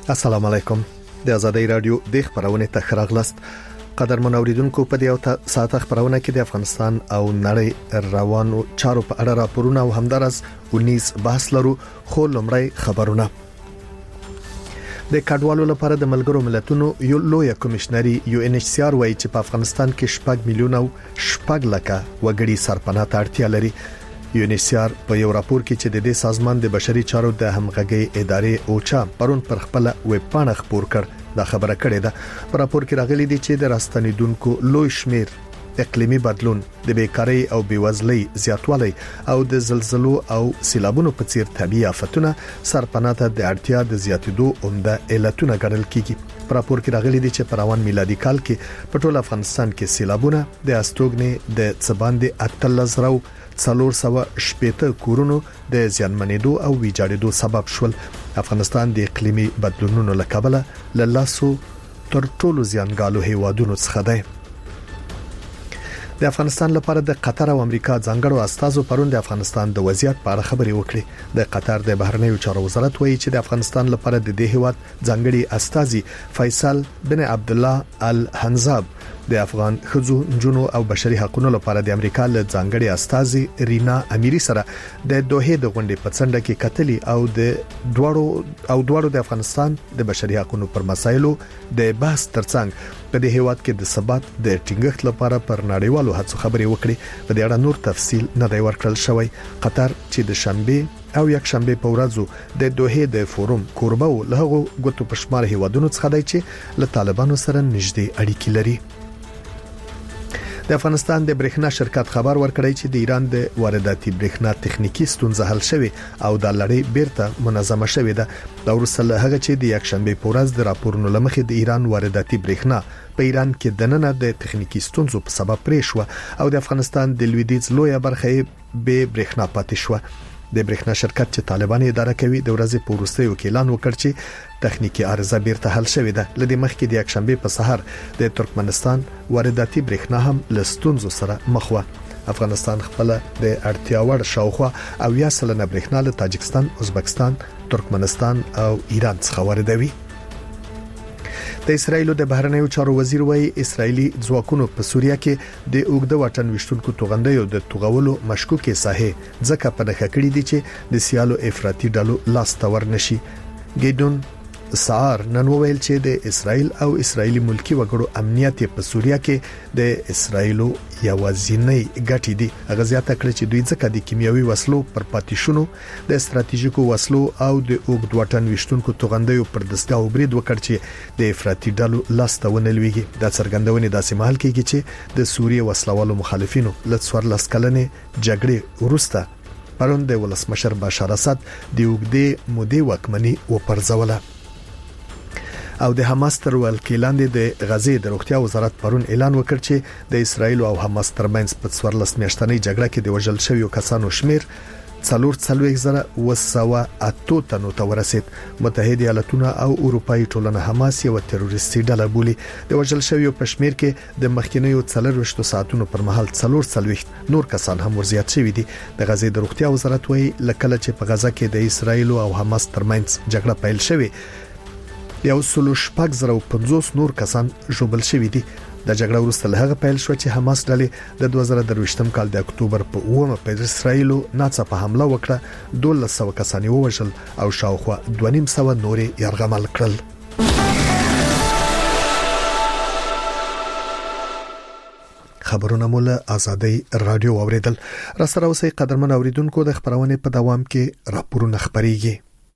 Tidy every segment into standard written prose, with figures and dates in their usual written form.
السلام علیکم. د آزادۍ رادیو د خبرونه تخراغلست قدرمن اوریدونکو په دې ساعت خبرونه کې د افغانستان او نړۍ روانو چارو په اړه راپورونه او همدارس 19 بحث لرو. خو لمړی خبرونه. د کډوالو لپاره د ملګرو ملتونو یو لوی کمشنري UNHCR وایي چې په افغانستان کې 8 میلیونه او 8 لکه وګړي سرپناه ته اړتیا لري. UNHCR په یو راپور کې چې د دې سازمان د بشري چارو د همغږي ادارې اوچا پرون پر خپل ویب پاڼه خبر کړ دا خبره کړې ده. په راپور کې راغلي دي چې د راستنیدونکو لوی شمیر اقلیمي بدلون د بیکاری او بیوزلۍ زیاتوالی او د زلزلو او سیلابونو په څیر طبيعي آفتونه سرپناه ته د اړتیا د زیاتیدو عمده علتونه ګڼل کیږي. په راپور کې راغلي دي چې په روان میلادي کال کې په ټول افغانستان کې سیلابونه د استوګنې د څباندې 13,000 470 کورونو د زیانمنېدو او ویجاړېدو سبب شول. افغانستان د اقلیمي بدلونونو له کبله له لاسو تر ټولو زیانګالو هیوادونو څخه دی. د افغانستان لپاره د قطر او امریکا ځانګړو استازو پرون د افغانستان د وضعیت په اړه خبري وکړي. د قطر د بهرنیو چارو وزارت وایي چې د افغانستان لپاره د دې هیواد ځانګړي استازي فیصل بن عبد الله الحنزاب د افغان خزو جنو او بشري حقوقو لپاره د امریکا له ځانګړي استازي رینا امیری سره د دوحه د غونډې په څنډه کې کتلي او د دواړو د افغانستان د بشري حقوقو پر مسایلو د بحث ترڅنګ په دې هیواد کې د ثبات د ټینګښت لپاره پر نړیوالو هڅو خبرې وکړي. په دې اړه نور تفصیل نه دی ورکړل شوی. قطر چې د شنبه او یک شنبه په ورځو د دوحه د فورم کوربه له هغو غوتو پښمار هیوادونو څخه دی چې له طالبانو سره نږدې اړیکې لري. د افغانستان د برېښنا شرکت خبر ورکړی چې د ایران د وارداتي برېښنا تخنیکی ستونزه حل شوه او د لړۍ بیرته منظمه شوه ده. دا ورسره هغه چې د یک شنبه په ورځ د راپورونو لمخې د ایران وارداتي برېښنا په ایران کې د نن د تخنیکی ستونزو په سبب پرې شو او د افغانستان د لویدیځ لویه برخه به برېښنا پاتې شو. د برېښنا شرکت چې طالبان اداره کوي د ورځې په وروستیو کې اعلان وکړ چې تخنیکی عارضه بیرته حل شوې ده. لدې مخکې د یک شنبه په سحر د ترکمنستان وارداتي برېښنا هم لستونزو سره مخ و. افغانستان خپل د اړتیا وړ شاوخوا او 10% برېښنا له تاجکستان، ازبکستان، ترکمنستان او ایران څخه واردوي. د اسرایل د بهرنیو چارو وزیر وایي اسرایلی ځواکونو په سوریه کې د اوګده واټن وشتونکو توغندیو د توغولو مشکوکې ساحه ځکه په دغه کړي دي چې د سیالو افراطي ډلو لاس تور نشي. ګیدون سار نن وویل چې د اسرایل او اسرایلی ملکی وګړو امنیت په سوریه کې د اسرایلو یوازینی ګټې دي. غزيات کړ چې دوی ځکه د کیمیاوي وسلو پر پاتیشونو د استراتیژیکو وسلو او د اوګد واټن وشتونکو توغندیو پر دستګاو برید وکړ چې د افراطي ډلو لاس ته ونلويږي. د څرګندونې داسې مهال کېږي چې د سوریه وسلوالو مخالفینو لڅور لسکلنې جګړې وروسته پرون د ولسمشر بشار اسد د اوګدې مودې وکمني وپرځوله. او د حماس تر ولکې د غزې د روغتیا وزارت پرون اعلان وکړ چې د اسرایل او حماس ترمنځ په 14 میاشتنۍ جګړه کې د وژل شویو کسانو شمیر 4,800 تنو ته ورسید. متحده ایالاتونه او اروپאי ټولنه حماس یو تروریستي ډله بولي. د وژل شویو په شمیر کې د مخکینیو 4 ساعتونو پر مهال 440 نور کسان هم ورزیات شوي دي. د غزې د روغتیا وزارت وایي لکه چې په غزه کې د اسرایل او حماس ترمنځ جګړه پیل شوه 1,650 نور کسان ژوبل شوي دي. د جګړه وروسته له هغه پیل شو چې حماس ډلې د 2023م کال د اکتوبر په 9 په اسرایل ناڅاپه حمله وکړه. 1200 کسان ووژل او شاوخوا 250 نور یرغمل کړل. خبرونه مولا آزادۍ رادیو اوریدل. را سره اوسئ قدرمن اوریدونکو د خبرونه په دوام کې راپورونه خبريږي.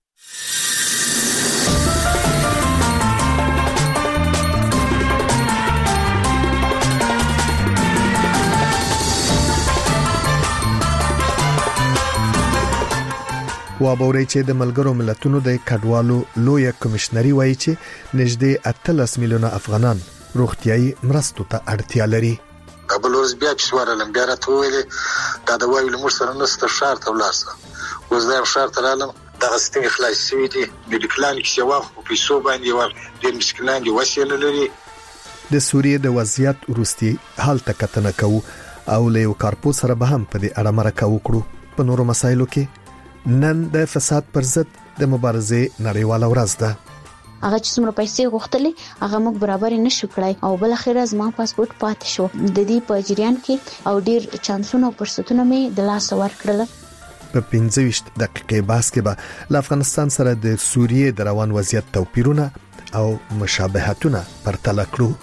وابوري چې د ملګرو ملتونو د کډوالو لوی کمشنري وایي چې نږدې 13 میلیونه افغانان روغتيایي مرستو ته اړتیا لري. بل ورځ بیا چې ورلم بیا راته ویلې دا د وایو لمر سره نسته شهر ته ولاړسه. اوس دا شهر ته رالم دغه ستنې خلاص شوي دي. میډیکلان کې چې واخ په پیسو باندې ور د مسکینان دي وسیله لري. د سوریې د وضعیت وروستي حال ته کتنه کوو او له یو کارپو سره به هم په دې اړه مرکه وکړو. په نورو مسایلو کې نن د فساد پر ضد د مبارزې نړیواله ورځ ده. هغه چې څومره پیسې غوښتلې هغه موږ برابر نشو کړای او بل اخر زما پاسپورت پاتې شو. د دې په جریان کې او ډیر چانسونه او فرصتونه مې د لاس ورکړل. په 15 دقیقې باس کې به له افغانستان سره د سوریې د روان وضعیت توپیرونه او مشابهتونه پرتله کړو.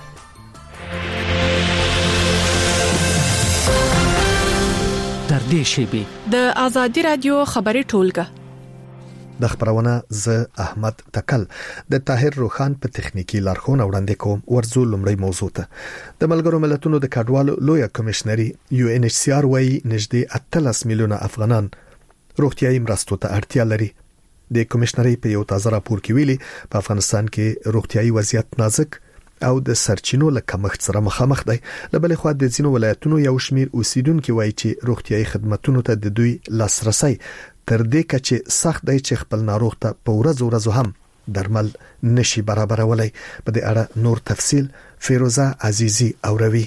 در دې شیبه د ازادي رادیو خبري ټولګه د خبرونه ز احمد تکل د طاهر روخان په تخنیکی لارښوونه وړاندې کوم. ورزو لمړی موضوع ته د ملګرو ملتونو د کډوالو لوی کمشنري UNHCR وايي نږدې 13 میلیونه افغانان روغتیايي مرستو ته اړتیا لري. د کمشنري په یو تازه راپور کې ویلي په افغانستان کې روغتیايي وضعیت نازک او د سرچینو له کمښت سره مخامخ دی. لبل خو د ځینو ولایتونو یو شمیر اوسیدونکو وایي چې روغتیايي خدماتو ته د دوی لاسرسي تر دې کچه سخت دی چې خپل ناروغ ته په ورځو هم درمل نشي برابرولای. په دې اړه نور تفصيل فیروزه عزیزی اوروي.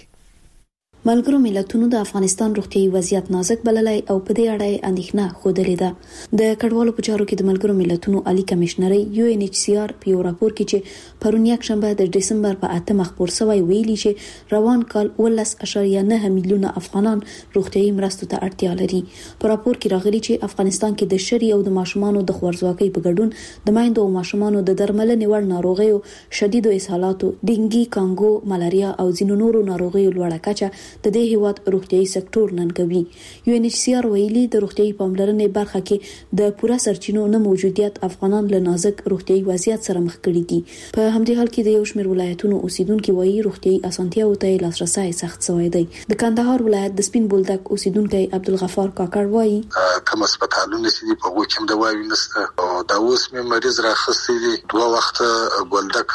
ملګرو ملتونو د افغانستان روغتیايي وضعیت نازک بللای او په دې اړه اندېښنه خوده ده. د کډوالو په چارو کې د ملګرو ملتونو عالی کمشنري UNHCR په یو راپور کې چې پرون یک شنبه د دسمبر په 8 مخبور شوی ویلي چې روان کال 18.9 میلیونه افغانان روغتیايي مرستو ته اړتیا لري. په راپور کې راغلي چې افغانستان کې د شری او د ماشومانو د خوارځواکۍ په ګډون د مایندو او ماشومانو د درملنې وړ ناروغیو، شدیدو اسهالاتو، ډینګي، کانګو، ملاریا او ځینو نورو ناروغیو لوړه کچه د دې هیواد روغتیايي سکتور ننګوي. UNHCR ویلي د روغتیايي پاملرنې برخه کې د پوره سرچینو نه موجودیت افغانان له نازک روغتیايي وضعیت سره مخ کړي دي. په همدې حال کې د یو شمېر ولایتونو اوسیدونکو وایي روغتیايي اسانتیاو ته لاسرسي سخت شوی دی. د کندهار ولایت د سپین بولدک اوسیدونکو عبدالغفار کاکړ وایي کوم هسپتالونه چې په وګ کې د وایي نسته او دا اوس مې مریض راخستې دي. دوه وخت بولدک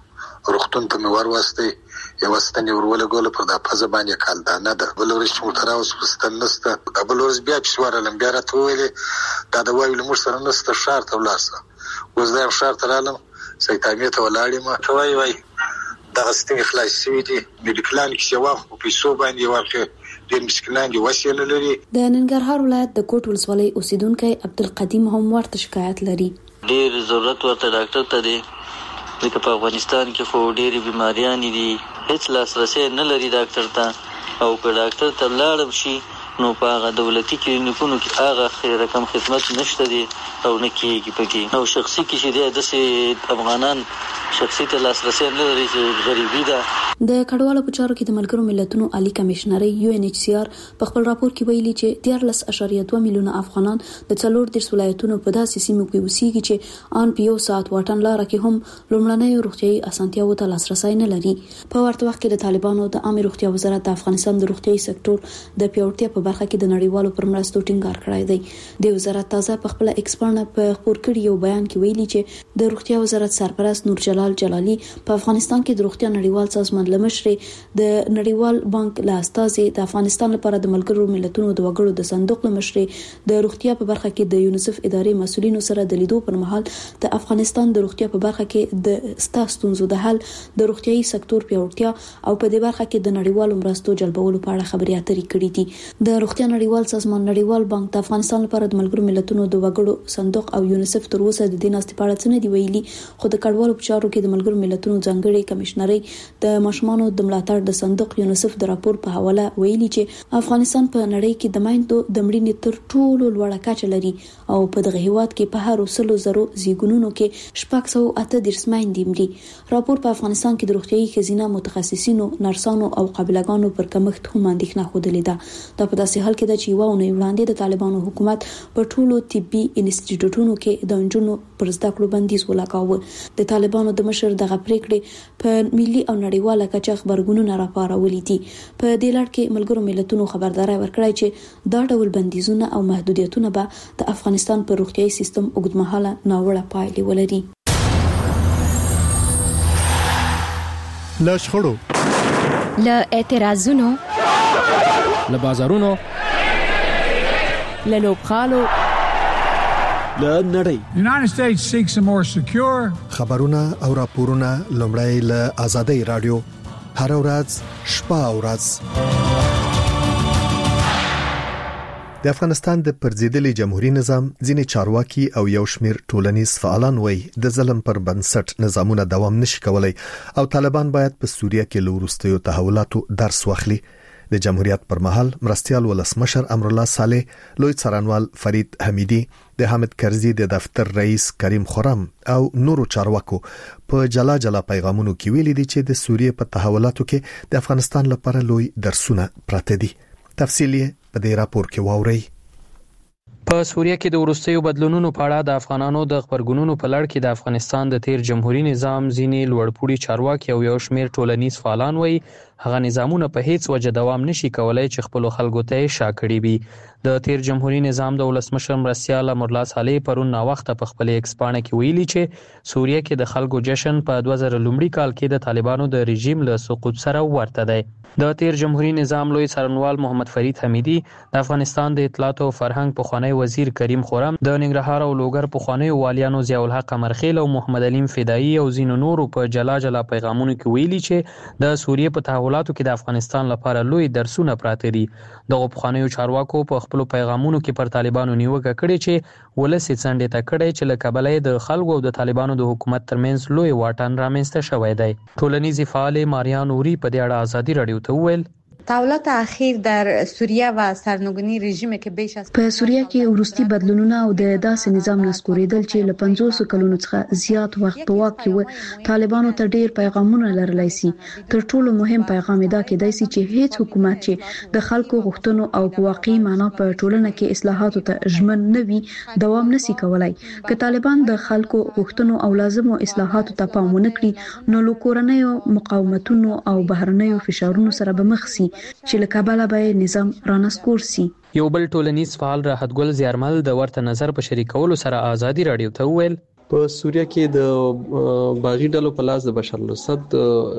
روغتون ته مې ورواستي یو ستنې ورول غول پر د پزه باندې کال دا نه ده. بل ورځ چې مترا اوس پستن نسته. بل ورځ بیا چې ورالم بیا راته ویلې دا د وایو مر سره نسته شهر ته ولاسه. وز دا شهر ته رالم سیتامیه ته ولاړم ته وای دا ستنې خلاص شوې دي. میډیکلان کې شواف په پیسو باندې ورکه د مشکلان دی وسیله لري. د ننګرهار ولایت د کوټ ولسوالۍ اوسیدونکو عبدالقدیم هم ورته شکایت لري. ډیر ضرورت ورته ډاکټر ته دی ځکه په افغانستان کې خو ډېری بیماریاں دي هیڅ لاسرسي نه لري ډاکټر ته او که ډاکټر ته لاړم شي نو په هغه دولتي کلینیکونو کې هغه رقم خدمت نشته دي او نه کېږي پکې او شخصي کې چې د داسې افغانان شخصي ته لاسرسي نه لري چې غریبي ده. د کډوالو په چارو کې د ملګرو ملتونو عالی کمشنري UNHCR په خپل راپور کې ویلي چې 14.2 میلیونه افغانان د 14 ولایتونو په داسې سیمو کې اوسېږي چې ان په یو ساعت واټن لار کې هم لومړنۍ روغتیايي اسانتیاوو ته لاسرسي نه لري. په ورته وخت کې د طالبانو د عامه روغتیا وزارت د افغانستان د روغتیايي سکتور د پیاوړتیا په برخه کې د نړیوالو پر مرستو ټینګار کړی دی. د وزارت تازه په خپل ایکسپرن په خبر کړي یو بیان کې ویلي چې د روغتیا وزارت سرپرست نور جلال جلالی په افغانستان کې د روغتیا نړیوال سازمان لمشري د نړیوال بانک لاستازي د افغانستان لپاره د ملګرو ملتونو د وګړو د صندوق لمشري د روغتیا په برخه کې د یونیسف ادارې مسؤلینو سره د لیدو پر مهال د افغانستان د روغتیا په برخه کې د ستاسو د حل د روغتیايي سکتور پیاوړتیا او په دې برخه کې د نړیوالو مرستو جلبولو په اړه خبرې اترې کړې دي. د روغتیا نړیوال سازمان نړیوال بانک د افغانستان لپاره د ملګرو ملتونو د وګړو صندوق او یونیسف تر اوسه د دې ناستې په اړه څه نه دی ویلي خو د کډوالو په چارو کې د ملګرو ملتونو ځانګړي کمشنري د ماشومانو د ملاتړ د صندوق یونیسف د راپور په حواله ویلي چې افغانستان په نړۍ کې د مایندو د مړینې تر ټولو لوړه کچه لري او په دغه هیواد کې په هر 100 زیګونونو کې 638 مایندې مري. راپور په افغانستان کې د روغتیايي خزینه متخصصینو، نرسانو او قابلګانو پر کمښت هم اندېښنه خوده ده. دا په داسې حال کې ده چې یو ونه وړاندې د طالبانو حکومت په ټولو طبي انسټیټیوټونو کې د انجونو پر زده کړو بندیز ولګاوه. د طالبانو د مشر دغه پریکړې په ملي او نړیواله کچه خبرګونونه راپارولې دي. په دې لړ کې ملګرو ملتونو خبرداري ورکړې چې دا ډول بندیزونه او محدودیتونه به د افغانستان پر روغتیايي سیستم اوږدمهاله ناوړه پایلې ولري. له شخړو، له اعتراضونو، له بازارونو، له لوبخالو، له نړۍ. United States seeks a more secure. خبرونه او راپورونه لومړی له آزادۍ رادیو هر ورځ شپه او ورځ. د افغانستان د پرځېدلي جمهوریت نظام ځینې چارواکي او یو شمېر ټولنیز فعالان وایي د ظلم پر بنسټ نظامونه دوام نشي کولای او طالبان باید په سوریه کې له وروستیو تحولاتو درس واخلي. د جمهوریت پر مهال مرستيال ولسمشر امرالله صالح، لوی څارنوال فرید حمیدی، د حامد کرزي د دفتر رئیس کریم خرم او نورو چارواکو په جلا جلا پیغامونو کې ویلي دي چې د سوریه په تحولاتو کې د افغانستان لپاره لوی درسونه پراته دي. تفصیل په دې راپور کې واورئ. په سوریه کې د وروستیو بدلونونو په اړه د افغانانو د خبرګونونو په لړ کې د افغانستان د تیر جمهوریت نظام ځینې لوړپوړي چارواکي او یو شمېر ټولنیز فعالان وایي هغه نظامونه په هیڅ وجه دوام نشي کولای چې خپل خلکو ته شاکړي وي. د تیر جمهوریت نظام د ولسمشر مرستيال امرالله صالح پرون نا وخت په خپل ایکس پاڼه کې ویلي چې سوریه کې د خلکو جشن په 2000 لومړي کال کې د طالبانو د رژیم له سقوط سره ورته دی. د تیر جمهوریت نظام لوی څارنوال محمد فرید حمیدی، د افغانستان د اطلاعات او فرهنګ پخوانی وزیر کریم خرم، د ننګرهار او لوګر پخوانی والیانو ضیاء الحق امرخیل او محمد علیم فدایی او زینو نورو په جلا جلا پیغامونو کې ویلي چې د سوریه په تحولاتو کې د افغانستان لپاره لوی درسونه پراته دي. د غوښنیو چارواکو په خپل پیغامونو کې پر طالبانو نیوکه کړې چې ولسی څنډه ته کړې چې له کبلې د خلکو او د طالبانو د حکومت ترمنځ لوی واټن رامنځته شوی دی. ټولنیز فعال ماریا نوري په دې اړه ازادي رادیو ته وویل تحولات اخیر در سوریه و سرنگونی رژیم که بیش از په سوریه کې ورستي بدلونونه او د داسې نظام نسکوریدل چې له 50 کلونو څخه زیات وخت په واک کې و طالبانو ته ډیر پیغامونه لرلای شي. تر ټولو مهم پیغام دا کېدای شي چې هیڅ حکومت چې د خلکو غوښتنو او په واقعي معنا په ټولنه کې اصلاحاتو ته ژمن نه وي دوام نشي کولای. که طالبان د خلکو غوښتنو او لازمو اصلاحاتو ته پام ونه کړي نو له کورنیو مقاومتونو او بهرنیو فشارونو سره به مخ شي چې له کابل به نظام رانسکور سي. یو بل ټولنیز فعال راحت ګل زیارمل د ورته نظر په شریکولو سره ازادي رادیو ته وویل په سوریه کې د باغی ډلو په لاس د بشار الاسد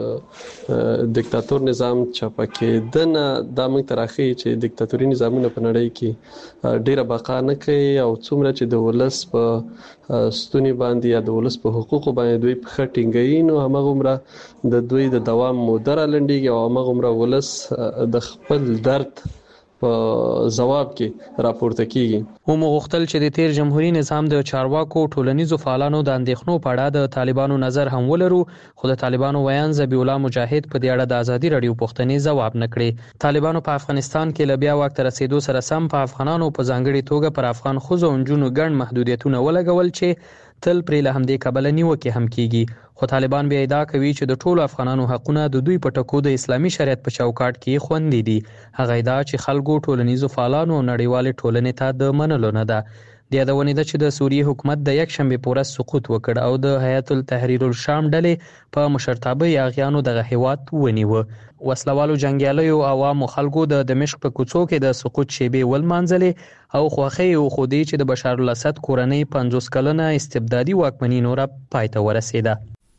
دیکتاتور نظام چاپکه دنه د موږ ترخی چې دیکتاتوري نظامونه په نړۍ کې ډیره بقا نه کوي او څومره چې د ولس په ستونی باندې یا د ولس په حقوقو باندې دوی په خټینګي نو هغه عمره د دوی د دوام مودره لنډیږي او هغه عمره ولس د خپل درد په جواب کې راپورته کیږي. هم غوښتل چې د تیر جمهوریت نظام د چارواکو ټولنیزو فعالانو د اندېښنو په اړه د طالبانو نظر هم ولرو، خو د طالبانو ویان ذبیح الله مجاهد په دې اړه د ازادي رادیو پوښتنې ځواب نکړي. طالبانو په افغانستان کې لبیا وخت رسیدو سره سم په افغانانو په ځانګړي توګه پر افغان خوځو او جنونو ګڼ محدودیتونه ولګول چې تل پرې له همدې کبله نیوکه هم کیږي. خو طالبان بیا ادعا کوي چې د ټولو افغانانو حقونه د دوی په ټکو د اسلامي شریعت په چوکاټ کې خوندي دي. هغه ادعا چې خلکو ټولنیزو فعالانو او نړیوال ټولنې ته د منلو نه ده. د یادونې ده چې د سوریه حکومت د یک شنبه په ورځ سقوط وکړ او د هیئت التحریر الشام ډلې په مشرتابه یاغیانو دغه هیواد ونیو. وسلوالو جنگیالیو او عوامو خلکو د دمشق په کوڅو کې د سقوط شیبې ولمانځلې او خوخي او خودي چې د بشار الاسد کورنۍ 50 کلنه استبدادي واکمنۍ نور پای ته ورسیده.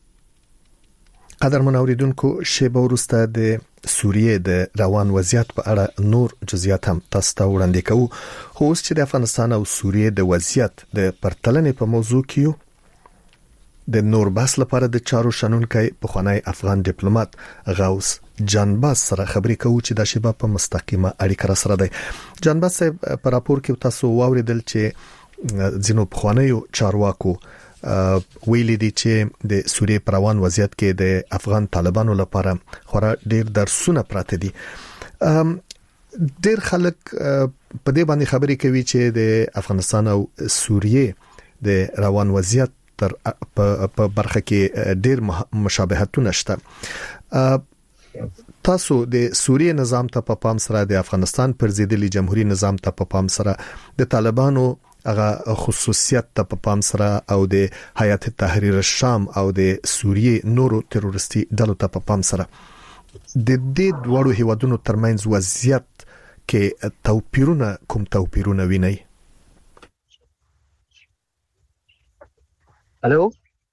قدرمن اوریدونکو شیبه وروسته د سوریه د روان وضعیت په اړه نور جزئیات هم تاسو ته وړاندې کوو. خو اوس چې د افغانستان او سوریه د وضعیت د پرتلنې په موضوع کې د نور بحث لپاره د چارو شنونکي پخوانی افغان ډیپلوماټ غوث جانباز سره خبرې کوو چې د شیبه په مستقیمه اړیکه را سره دی. جانباز صاحب په راپور کې تاسو واوریدل چې ځینو پخوانیو چارواکو ویلي دي چې د سوریه پروان وضعیت کې د افغان طالبانو لپاره خورا ډیر درسونه پراته دي. ډیر خلک په دې باندې خبرې کوي چې د افغانستان او سوریه د روان وضعیت په برخه کې ډیر مشابهتونه شته. تاسو د سوریه نظام ته په پام سره د افغانستان پرځېدلي جمهوریت نظام ته په پام سره د طالبانو هغه خصوصیت ته په پام سره او د هیئت تحریر الشام او د سوریه نورو تروریستي ډلو ته په پام سره د دې دوړو هیوادونو ترمنځ وضعیت کې توپیرونه ویني؟ الو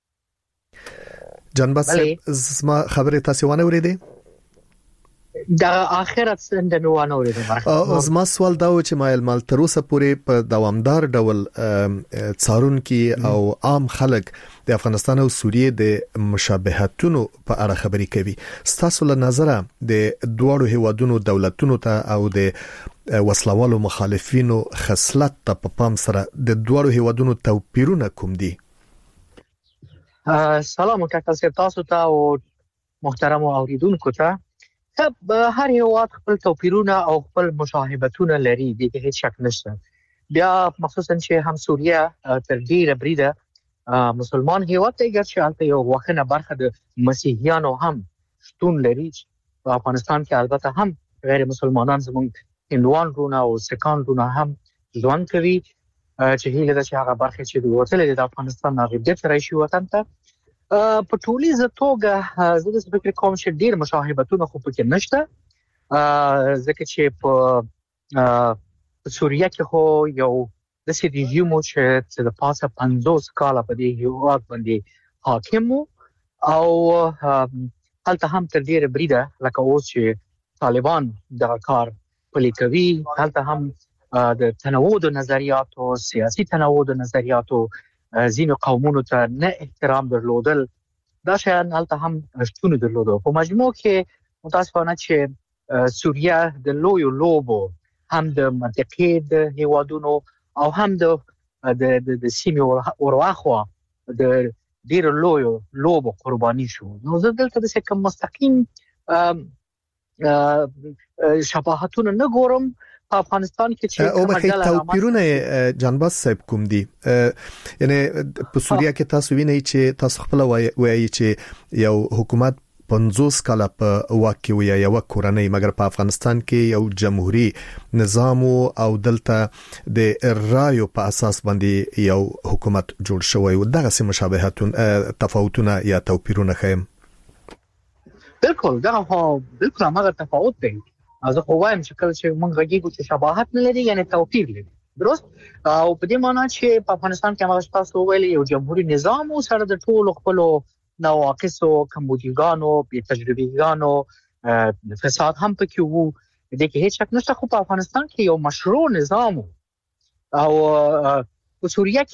جانباز زما خبره تاسو ونه اوریدئ؟ دا اخرت څنګه نو ونه اوریدم. زما سوال دا و چې مال تر اوسه پورې په دوامدار ډول څارونکي او عام خلک د افغانستان او سوریه د مشابهتونو په اړه خبرې کوي. ستاسو له نظره د دوړو هیوادونو دولتونو ته او د وسلوالو مخالفینو خصلت ته په پام سره د دوه هیوادونو توپیرونه کوم دي؟ سلام تاسو ته او محترم اوریدونکو ته. هر هیواد خپل توپیرونه او خپل مشابهتونه لري، دغه هیڅ شک نشته. بیا مخصوصا چې هم سوریه تر ډیره بریده مسلمان هیواد دی، ګرچې هلته یو وخنه برخه د مسیحیانو هم شتون لري. په افغانستان کې البته هم غیر مسلمانان زموږ هندوان رونه او سکان رونه هم ژوند کوي، چې هیله ده چې هغه برخه چې د وطن د افغانستان هغه د راشي وطن ته. په ټولیزه توګه زه د فکر کوم چې ډیر مشابهتونه خو پکې نشته، ځکه چې په سوریه کې خو یو د سې ریژیم چې د پاسه 50 کاله په دې هیواد باندې حاکم او هلته هم تر ډیره بریده لکه اوس چې طالبان د کار پلي کوي، هلته هم د تنوع د نظریاتو، سیاسي تنوع د نظریاتو، ځینو قومونو ته نه احترام درلودل، دا شیان هلته هم شتون درلوده. په مجموع کې متاسفانه چې سوریه د لویو لوبو هم د منطقې د هیوادونو او هم د سیمې ورواخوا د ډیرو لویو لوبو قرباني شو. نو زه دلته د کوم مستقیم شباهتونه نه ګورم. په افغانستان کې چې او به توپیرونه جانباز صاحب کوم دي؟ یعنی په سوریه کې تاسو وینئ چې تاسو خپل وایي چې یو حکومت 50 کاله په واکه وي یو کورنۍ، مګر په افغانستان کې یو جمهوریت نظام او دلته د رایو په اساس باندې یو حکومت جوړ شوی و. دغه سم مشابهتونه تفاوتونه یا توپیرونه خیم؟ بالکل دا بالکل هغه تفاوت دی. زه خو وایم چې کله چې موږ غږیږو چې شباهت نه لري یعنی توپیر لري، درست؟ او په دې معنی چې په افغانستان کې هغه تاسو ویلي یو جمهوریت نظام او سره د ټولو خپل نواقصو، کمبودیګانو، بې تجربېګانو فساد هم پکې وو، د کې هیڅ شک نشته. خو په افغانستان کې یو مشروع نظام او په سوریه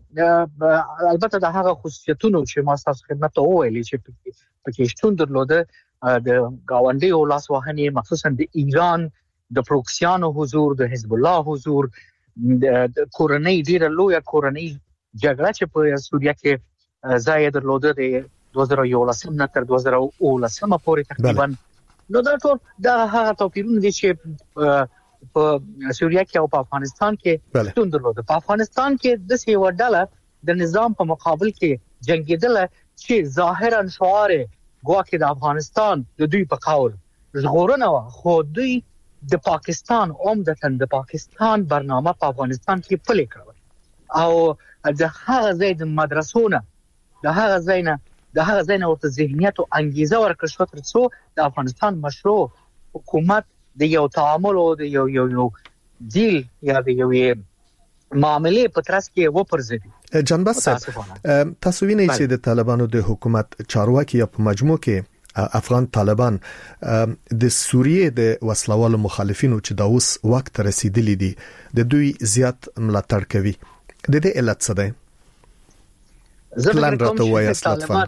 کې البته د هغه خصوصیتونو چې ما تاسو خدمت ته ویلي چې پکې شتون درلوده، د گاونډیو لاسوهنې، مخصوصا د ایران د پروکسیانو حضور، د حزب الله حضور، د کورنۍ ډیره لویه کورنۍ جګړه چې په سوریه کې ځای درلوده د 2011 نه تر 2019 پورې تقریبا. نو دا ټول د هغه توپیرونه دي چې په سوریه کې او په افغانستان کې شتون درلوده. په افغانستان کې د سیو ډله د نظام په مقابل کې جنگیدله چې ظاهرا شعار ګواکې د افغانستان د دوی په قول ژغورنه و، خو دوی د پاکستان عمدتاً د پاکستان برنامه په افغانستان کې پلي کړه او د هغه ځای د مدرسونه د هغه ځای نه ورته ذهنیت او انګیزه ورکړل شو تر څو د افغانستان مشروع حکومت د یو تعامل او د یو دیل یا د یو معاملې په ترڅ کې وپرځي. جانباز صاحب، تاسو وینئ چې د طالبانو د حکومت چارواکي په مجموع کې افغان طالبان د سوریه د وسلوالو مخالفینو چې دا اوس وخت رسیدلی دي د دوی زیات ملاتړ کوي. د دې علت څه دی؟ پلان راته وایاست لطفا.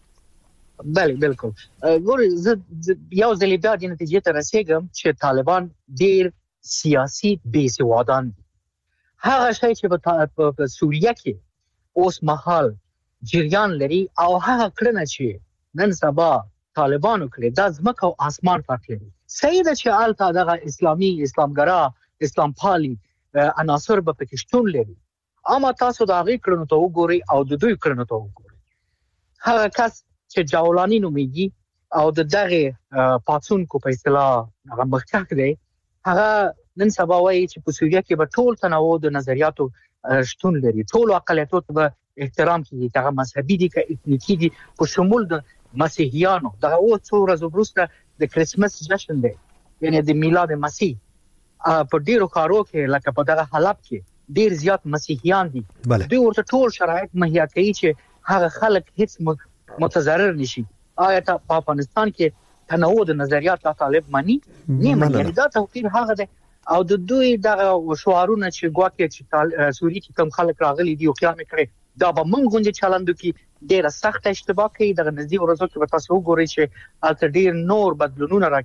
بله بالکل. ګورئ زه یو ځل بیا د نتیجې ته رسیږم چې طالبان ډیر سیاسي بې سوادان دي. هغه شی چې په سوریه کې اوس مهال جریان لري او هغه کړنه چې نن سبا طالبانو کړی دا ځمکه او اسمان فرق لري. صحیح ده چې الته دغه اسلامي، اسلامګرا، اسلام پالي عناصر به پکې شتون لري، اما تاسو دا غي کړنو ته وګورئ او د دوی کړنو ته وګورئ. هغه کس چې جاولانی نومېږي او د دغه پاتونکو په اصطلاح هغه مخکښ دی، هغه نن سبا وایي چې په سوریه کې به ټول تنوع د نظریاتو شتون لري، ټول اقلیتو ته به احترام کیږي، هغه مذهبي دي که اتنیکي دي، په شمول د مسیحیانو. دغه او څو ورځې وروسته د کریسمس جشن دی، یعنی د میلاد مسیح. په ډیرو کارو کې لکه په دغه حلب کې ډیر زیات مسیحیان دي. دوی ورته ټول شرایط مهیا کوي چې هغه خلک هیڅ متضرر نشي. آیا په افغانستان کې تنوع د نظریات طالب مانی نه مانی؟ یعنی دا توپیر هغه دی. او د دوی دغه شعارونه چې ګواکې چې سوریه کې کوم خلک راغلي دي او قیام کړي، دا به موږ غونډه چلندو کې ډیره سخت اشتباه کوي. دغه نږدې ورځو کې به تاسو وګورئ چې الته ډیر نور بدلونونه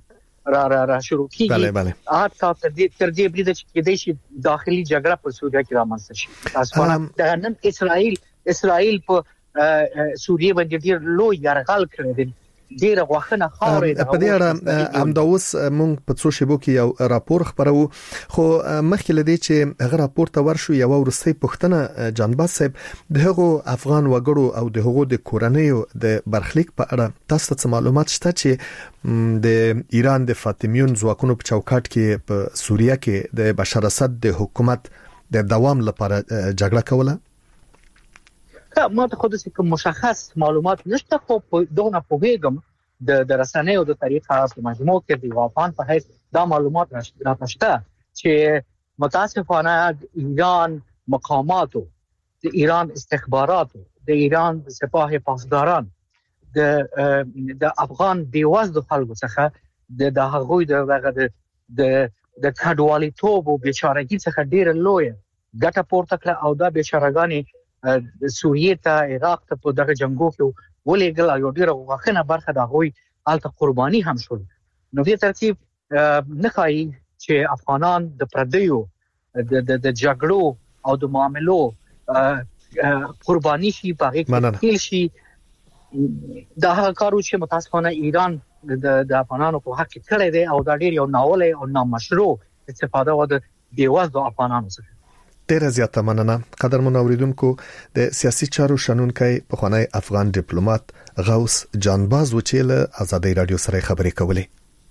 را شروع کیږي بله حتی تر دې بریده چې د شي داخلي جګړه په سوریه کې رامنځته شي تاسو د نن اسرائیل په سوریه باندې ډیر لوی یرغل کړی دی ډیره غوښنه خاورې په دې اړه همدا اوس مونږ په څو شیبو کې یو راپور خبرو خو مخکې لدی چې هغه راپور ته ورشو یو ورستۍ پښتنه جانباز صاحب دغه افغان وګړو او دغه د کورنیو د برخلیک په اړه تاسو ته معلومات شته چې د ایران د فاطمیون ځواکونو په چوکاټ کې په سوریه کې د بشار اسد د حکومت د دوام لپاره جګړه کوله ما ته خود څه مشخص معلومات نشته خو په دغه پوهیږم د رسنیو د طریقه په مجموع کې د افغان په هیڅ دا معلومات راځته چې متاسفانه ایران مقاماتو د ایران استخباراتو د ایران سپاه پاسداران د افغان بیوزلو خلکو څخه د هغوی د کډوالیتوب او بیچارهګۍ څخه ډیر لوی ګټه پورته کړه او دا بیچارهګانی سوریه ته عراق ته په دغه جنگو کې ولېګل او ډیره غوښنه برخه د هغوی الته قرباني هم شول نو دې ترتیب نه ښایي چې افغانان د پردیو د جګړو او د معاملو قرباني شي په کې شي دا هغه کارو چې متاسفانه ایران د افغانانو په حق کې کړی دی او دا ډیر یو ناوله او نامشروع استفاده و د بیوزلو افغانانو څخه ډیره زیاته مننه قدرمن اوریدونکو د سیاسي چارو شنونکي په خوانی افغان ډیپلوماټ غوث جانباز وچیل آزادۍ رادیو سره خبرې کولې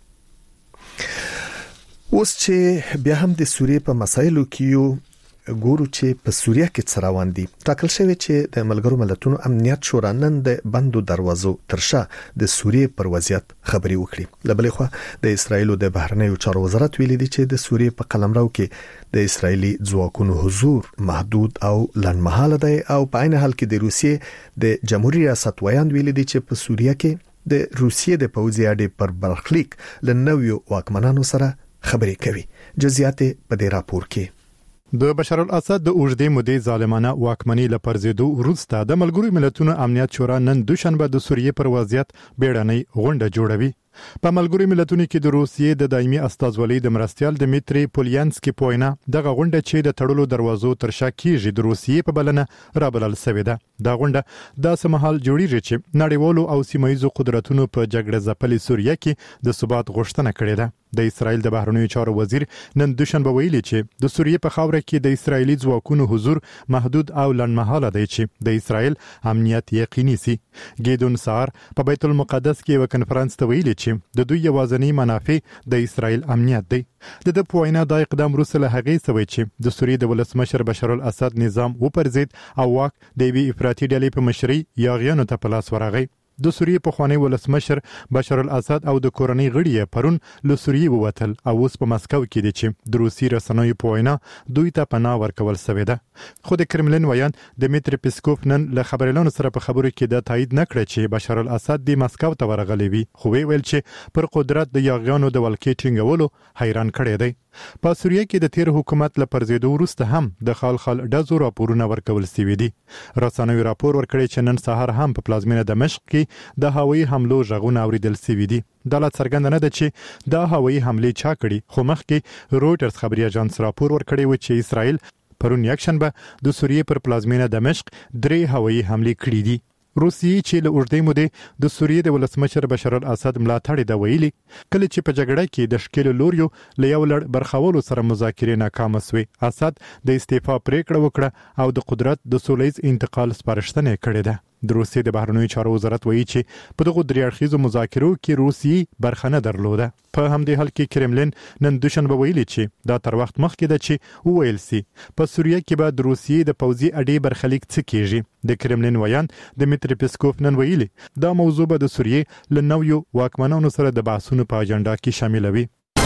اوس چې بیا هم د سوریه په مسایلو کې ګورو چې په سوریه کې څه روان دي ټاکل شوی چې د ملګرو ملتونو امنیت شورا نن د بندو دروازو ترشا د سوریه پر وضعیت خبري وکړي لبلې خو د اسرایل د بهرنیو چارو وزارت ویلي دی چې د سوریه په قلمرو کې د اسرایلی ځواکونو حضور محدود او لنډمهاله دی او په عین حال کې د روسیې د جمهوریت ریاست ویاند ویلي دی چې په سوریه کې د روسیې د پوځي اډې پر برخلیک لنویو واکمنانو سره خبري کوي جزئیات په دې راپور کې د بشار الاسد د اوږدې مودې ظالمانه واکمنۍ لپاره وروسته د ملګرو ملتونو امنیت شورا نن دوشنبه د سوریه پر وضعیت بیړنۍ غونډه جوړوي په ملګرو ملتونو کې د روسیې د دایمي استازولۍ د مرستيال دمیتری پولینسکي پوینا دغه غونډه چې د تړلو دروازو ترشا کیږي د روسیې په بلنه رابلل شوې ده دا غونډه د سمحال جوړیږي چې نړیوالو او سیمایي قدرتونو په جګړه ځپلې سوریه کې د ثبات غوښتنه کړې ده د اسرایل د بهرنیو چارو وزیر نن دوشنبه ویلي چې د سوریه په خاوره کې د اسرایلی ځواکونو حضور محدود او لنډمهاله دی چې د اسرایل امنیت یقیني سي ګیدون سار په بیت المقدس کې یو کنفرانس ته ویلي چې د دوی یوازنی منافع د اسرایل امنیت دی د پوینا د اقدام وروسته هغه سوي چې د سوریه د ولسمشر بشار الاسد نظام وپرځید او واک د وی افراطي ډلې په مشرۍ یاغیانو ته پلاس ورغی د سوریه په خوانی ولسمشر بشار الاسد او د کورنۍ غړي پرون له سوریه ووتل او اوس په مسکو کې دي چې د روسي رسنیو په وینا دوی ته پناه ورکول شوې ده خو د کرملین ویان دمیتری پیسکوف نن له خبريالانو سره په خبرو کې د تایید نکړ چې بشار الاسد د مسکو ته ورغلی وي خو ویل چې پر قدرت د یاغیانو د ولکې ټینګولو حیران کړی دی په سوریه کې د تیر حکومت لپاره زیدو وروسته هم د خال ډزو راپورونه ورکول شوي دي رسنیو راپور ورکړي چې نن سهار هم په پلازمینه دمشق کې د هوایي حملو ژغونه اوریدل شوي دي دا لا څرګنده نه ده چې دا هوایي حمله چا کړي خو مخکې رويټرز خبري اژانس راپور ورکړی و چې اسرائیل پرون یکشنبه د سوریه پر پلازمینه دمشق 3 هوایي حمله کړې دي روسیې چې له اوږدې مودې د سوریې د ولسمشر بشار الاسد ملاتړ د ویلي کله چې په جګړه کې د شکل لوریو له یو لړ برخولو سره مذاکرې ناکام شوې اسد د استعفا پریکړه وکړه او د قدرت د سولېز انتقال سپارښتنه کړې ده د روسیې د بهرنیو چارو وزارت وایي چې په دغه دریاړخیزو مذاکرو کې روسیې برخه نه درلوده په همدې حال کې کرملین نن دوشنبه ویلي چې دا تر وخت مخکې ده چې وویل سي په سوریه کې به د روسیې د پوځي اډې برخلیک څه کیږي د کرملین ویان دمیتری پیسکوف نن ویلي دا موضوع به د سوریې له نویو واکمنانو سره د بحثونو په اجنډا کې شاملوي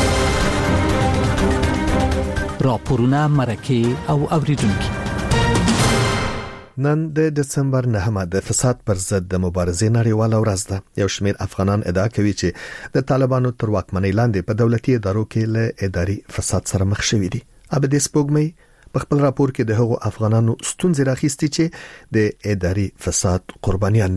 راپورونه مرکه او اوریدونکو نن د دسمبر 9 د فساد پر ضد د مبارزې نړیواله ورځ ده یو شمېر افغانان ادعا کوي چې د طالبانو تر واکمنۍ لاندې په دولتي ادارو کې له اداري فساد سره مخ شوي دي ابدي سپوږمۍ په خپل راپور کې د هغو افغانانو ستونزې راخیستي چې د اداري فساد قربانیان دي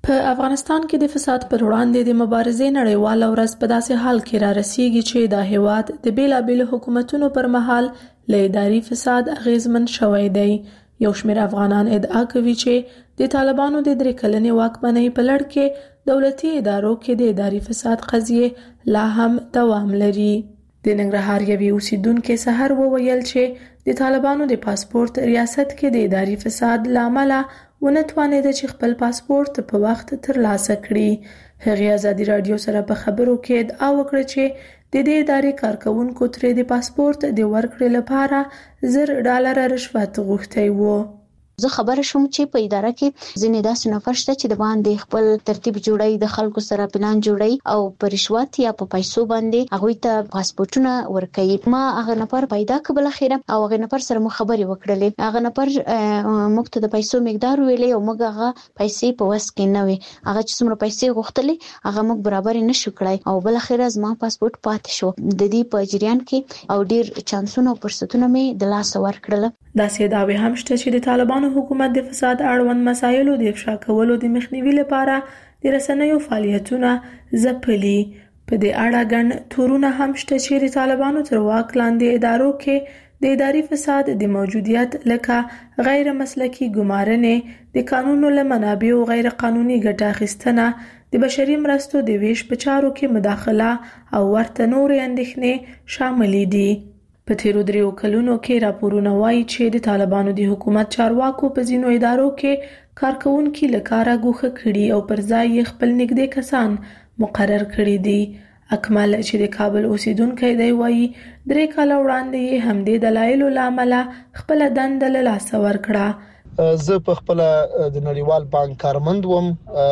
په افغانستان کې د فساد پر وړاندې د مبارزې نړیواله ورځ په داسې حال کې را رسیږي چې د هیواد د بیلابېلو حکومتونو پر مهال له اداري فساد اغیزمن شوی دی. یو شمېر افغانان ادعا کوي چې د طالبانو د 3 کلنې واکمنۍ په لړ کې دولتي ادارو کې د اداري فساد قضیې لا هم دوام لري. د ننګرهار یوې اوسیدونکو سحر وویل چې د طالبانو د پاسپورت ریاست کې د اداري فساد لامل ونه توانید چې خپل پاسپورت په وخت ترلاسه کړي. هغه ازادي رادیو سره په خبرو کې ادعا وکړه چې د دې ادارې کارکونکو ترې د پاسپورت د ورکړې لپاره $1000 رشوت غوښتی و. زه خبر شوم چې په اداره کې ځینې داسې نفر شته چې د باندې خپل ترتیب جوړي، د خلکو سره پلان جوړي او په رشوت یا په پیسو باندې هغه ته پاسپورتونه ورکوي. ما هغه نفر پیدا کړل اخیرا او هغه نفر سره مو خبرې وکړلې. هغه نفر موږ ته د پیسو مقدار ویلې او موږ هغه پیسې په وس کې نه وي. هغه چې څومره پیسې غوښتلې هغه موږ برابر نه شو کړای او بل اخیرا زما پاسپورت پاتې شو. د دې په جریان کې او ډیر چانسونه او فرصتونه مې د لاس ورکړل. داسې داوی هم شته چې د طالبانو حکومت د فساد اړوند مسایلو د افشا کولو د مخنیوي لپاره د رسنیو فعالیتونه ځپلي. په دې اړه ګڼ تورونه هم شته چې د طالبانو تر واک لاندې ادارو کې د اداري فساد د موجودیت لکه غیر مسلکي ګمارنې، د قانونو له منابعو غیر قانوني ګټه اخیستنه، د بشري مرستو د ویش په چارو کې مداخله او ورته نورې اندېښنې شامل دي. په تیرو 3 کلونو کې راپورونه وایي چې د طالبانو د حکومت چارواکو په ځینو ادارو کې کارکونکي له کاره ګوښه کړي او پر ځای خپل نږدې کسان مقرر کړي دي. اکمل چې د کابل اوسیدونکی دی وایي 3 کاله وړاندې یې همدې دلایلو له امله خپله دنده له لاسه ورکړه. زه په خپل د نړیوال بانک کارمند وم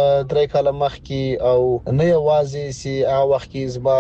3 کاله مخکې او نه یوازې سي هغه وخت کې زما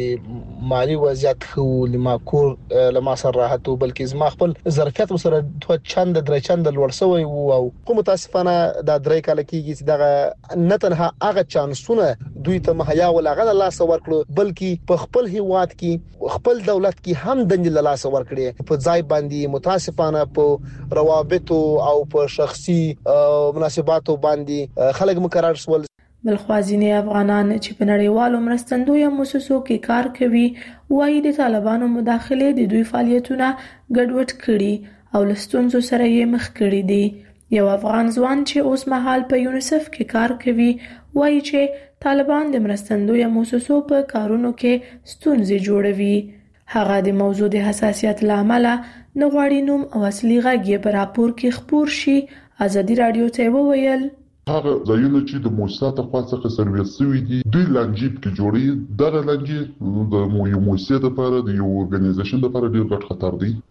د مالی وضعیت خو لما کور لما سره راحت بلکې زما خپل ظرفیت سره 2 چند 3 چند لوړ شوی او کوم متاسفانه د 3 کاله کېږي چې دغه نه تنها هغه چانسونه دوی ته مهیا ولغه لاس ورکړو بلکې په خپل هیواد کې خپل دولت کې هم د لاس ورکړي په ځای باندې متاسفانه په روابطو او په شخصي مناسباتو باندې خلک مقرر شول. بلخوازینی افغانان چې په نړیوالو مرستندویه مؤسسو کې کار کوي وایي د طالبانو مداخله د دوی فعالیتونه ګډوډ کړي او لستونزو سره یې مخ کړي دي. یو افغان ځوان چې اوس مهال په یونیسف کې کار کوي وایي چې طالبان د مرستندویه مؤسسو په کارونو کې ستونزې جوړوي. هغه د موضوع د حساسیت لامل نه غواړي نوم او اصلي غږ یې په راپور کې خپور شي. ازادي رادیو ته وویل هغه ځایونه چې د موسسات خوا څخه سرویس شوی دي دوی لانجیب کې جوړي دغه لانجی د یو موسسه لپاره د یو ارګنایزیشن لپاره ډیر غټ خطر دی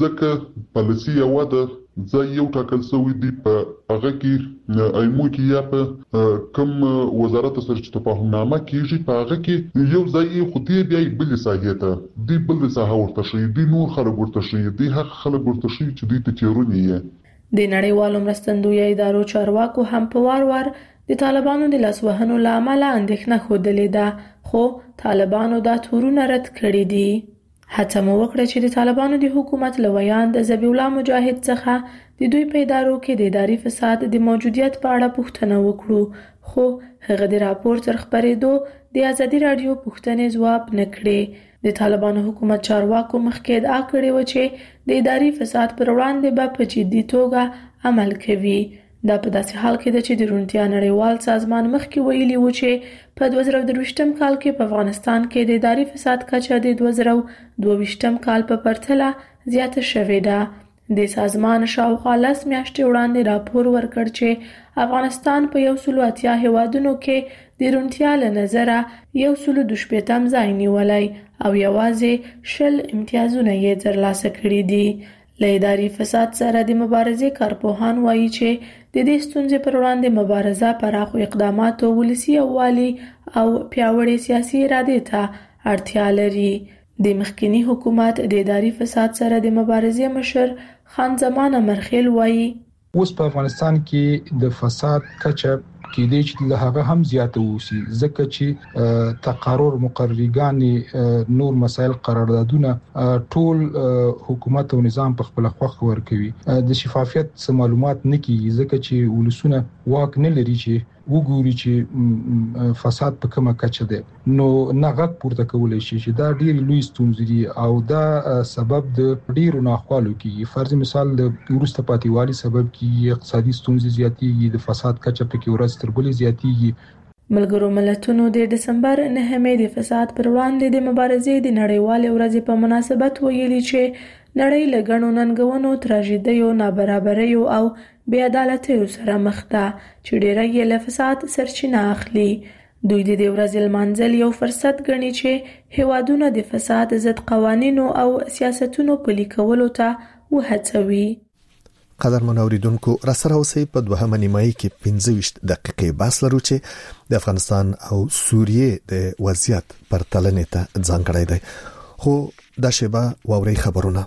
ځکه پالیسي او د ځای یو ټاکل شوی دی په هغه کې ایمو کې یا په کوم وزارت سره چې تفاهمنامه کیږي په هغه کې یو ځای خو دې بیا بل ساحته دی بل ساحه ورته شي دی نور خلک ورته شي دی هغه خلک ورته شي چې دوی ته چیرونی یې. د نړیوالو مرستندویه ادارو چارواکو هم په وار وار د طالبانو د لاسوهنو له امله اندېښنه ښودلې ده خو طالبانو دا تورونه رد کړي دي. هڅه مو وکړه چې د طالبانو د حکومت له ویان د ذبیح الله مجاهد څخه د دوی په ادارو کې د اداري فساد د موجودیت په اړه پوښتنه وکړو خو هغه د راپور تر خبرېدو د ازادي رادیو پوښتنې ځواب نه کړې. د طالبانو حکومت چارواکو مخکې ادعا کړې و چې د اداري فساد پر وړاندې به په جدي توګه عمل کوي. دا په داسې حال کې ده چې د روڼتیا نړیوال سازمان مخکې ویلي و چې په 2022م کال کې په افغانستان کې د اداري فساد کچه د 2022م کال په پرتله زیاته شوې ده. د سازمان شاوخوا 10 میاشتې وړاندې راپور ورکړ چې افغانستان په 180 هیوادونو کې د روڼتیا له نظره 112م ځای نیولی او یوازې 20 امتیازونه یې ترلاسه کړي دي. له اداري فساد سره د مبارزې کارپوهان وایي چې د دې ستونزې پر وړاندې مبارزه پراخو اقداماتو ولسي یووالي او پیاوړې سیاسي ارادې ته اړتیا لري. د مخکنی حکومت د اداري فساد سره د مبارزې مشر خان زمان امرخیل وایي اوس په افغانستان کې د فساد کچه کې د چې له هغه هم زیاته وسی ځکه چې تقرر مقرریګان نور مسایل قراردادونه ټول حکومت او نظام په خپل خوخ ورکوي. د شفافیت معلومات نه کیږي ځکه چې ولسونه واک نه لري چې وګوري چې فساد په کومه کچه ده نو نغاک پورته کولای شي چې دا ډیر لوی ستونزې دي او دا سبب د ډیرو ناخوالو کې فرض مثال د ورسته پاتېوالي سبب کې اقتصادي ستونزې زیاتېږي د فساد کچه په کې ورځ تر بلې زیاتېږي. ملګرو ملتونو د دسمبر 9 د فساد پر وړاندې د مبارزې د نړیوالې ورځې په مناسبت ویلي چې نړۍ له ګڼو ننګونو، تراژیدیو، نابرابریو او بې عدالتیو سره مخ ده چې ډیری یې له فساد سرچینه اخلي. دوی د دې ورځې لمانځل یو فرصت ګڼي چې هیوادونه د فساد ضد قوانینو او سیاستونو پلي کولو ته وهڅوي. قدرمن اوریدونکو را سره اوسئ په دوهمه نیمایي کې 15 دقیقې بحث لرو چې د افغانستان او سوریې د وضعیت پر تلنې ته ځانګړی دی. خو دا شیبه واوري خبرونه.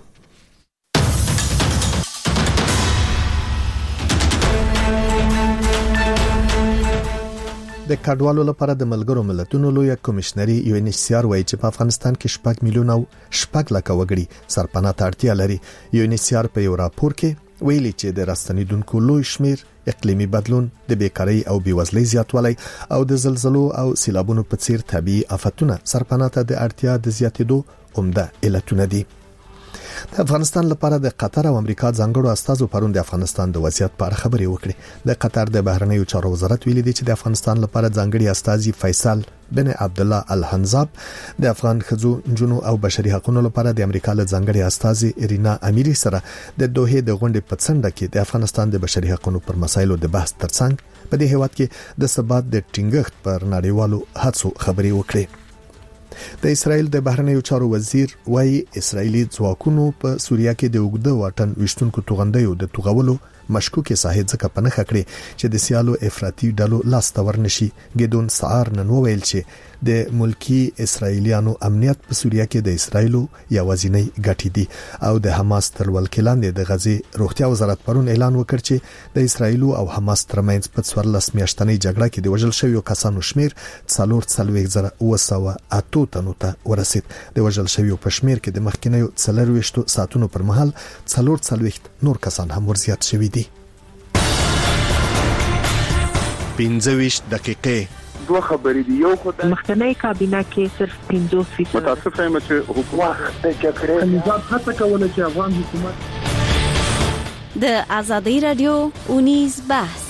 د کډوالو لپاره د ملګرو ملتونو لوی کمشنري UNHCR وایي چې په افغانستان کې 6 میلیون او 6 لک وګړي سرپناه ته اړتیا لري. UNHCR په یو راپور کې ویلي چې د راستنیدونکو لوی شمیر اقلیمي بدلون، د بیکاری او بیوزلۍ زیاتوالی او د زلزلو او سیلابونو په څیر طبيعي آفتونه سرپناه ته د اړتیا د زیاتېدو عمده علتونه دي. د افغانستان لپاره د قطر او امریکا ځانګړو استازو پرون د افغانستان د وضعیت په اړه خبرې وکړې. د قطر د بهرنیو چارو وزارت ویلي دی چې د افغانستان لپاره ځانګړي استازي فیصل بن عبد الله الحنزاب د افغان خزو جنو او بشري حقوقو لپاره د امریکا له ځانګړي استازي ارینا امیری سره د دوحه د غونډې په څنډه کې د افغانستان د بشري حقوقو پر مسایلو د بحث ترڅنګ په دې هیواد کې د ثبات د ټینګښت پر نړیوالو هڅو خبرې وکړې. د اسرایل د بهرنیو چارو وزیر وايي اسرایلی ځواکونو په سوریه کې د وګړو واټن وشتونکو توغندیو د توغولو مشکوکه ساحه ځکه پنه خکړي چې د سیالو افراطي ډلو لاس تور نشي. ګدون سعار نن ویل چې د ملکی اسرایلیانو امنیت په سوریه کې د اسرایلو یوازینی ګټې دي او د حماس تر ولکلاندې د غزي روغتیا وزارت پرون اعلان وکړ چې د اسرایلو او حماس ترمنځ په 14 میاشتنۍ جګړه کې د وژل شویو کسانو شمیر 4,908 تنو ته ورسید. د وژل شویو په شمیر کې د مخکینیو 24 ساعتونو پر مهال 440 نور کسان هم ورزیات شوي دي. 15 دقیقې دوه خبرې دي. یو خدای مخکنی کابینه کې صرف 50% متاسف یم چې حکومت د جګړې نظام هڅه کوله چې افغان حکومت د ازادي رادیو اونیز بحث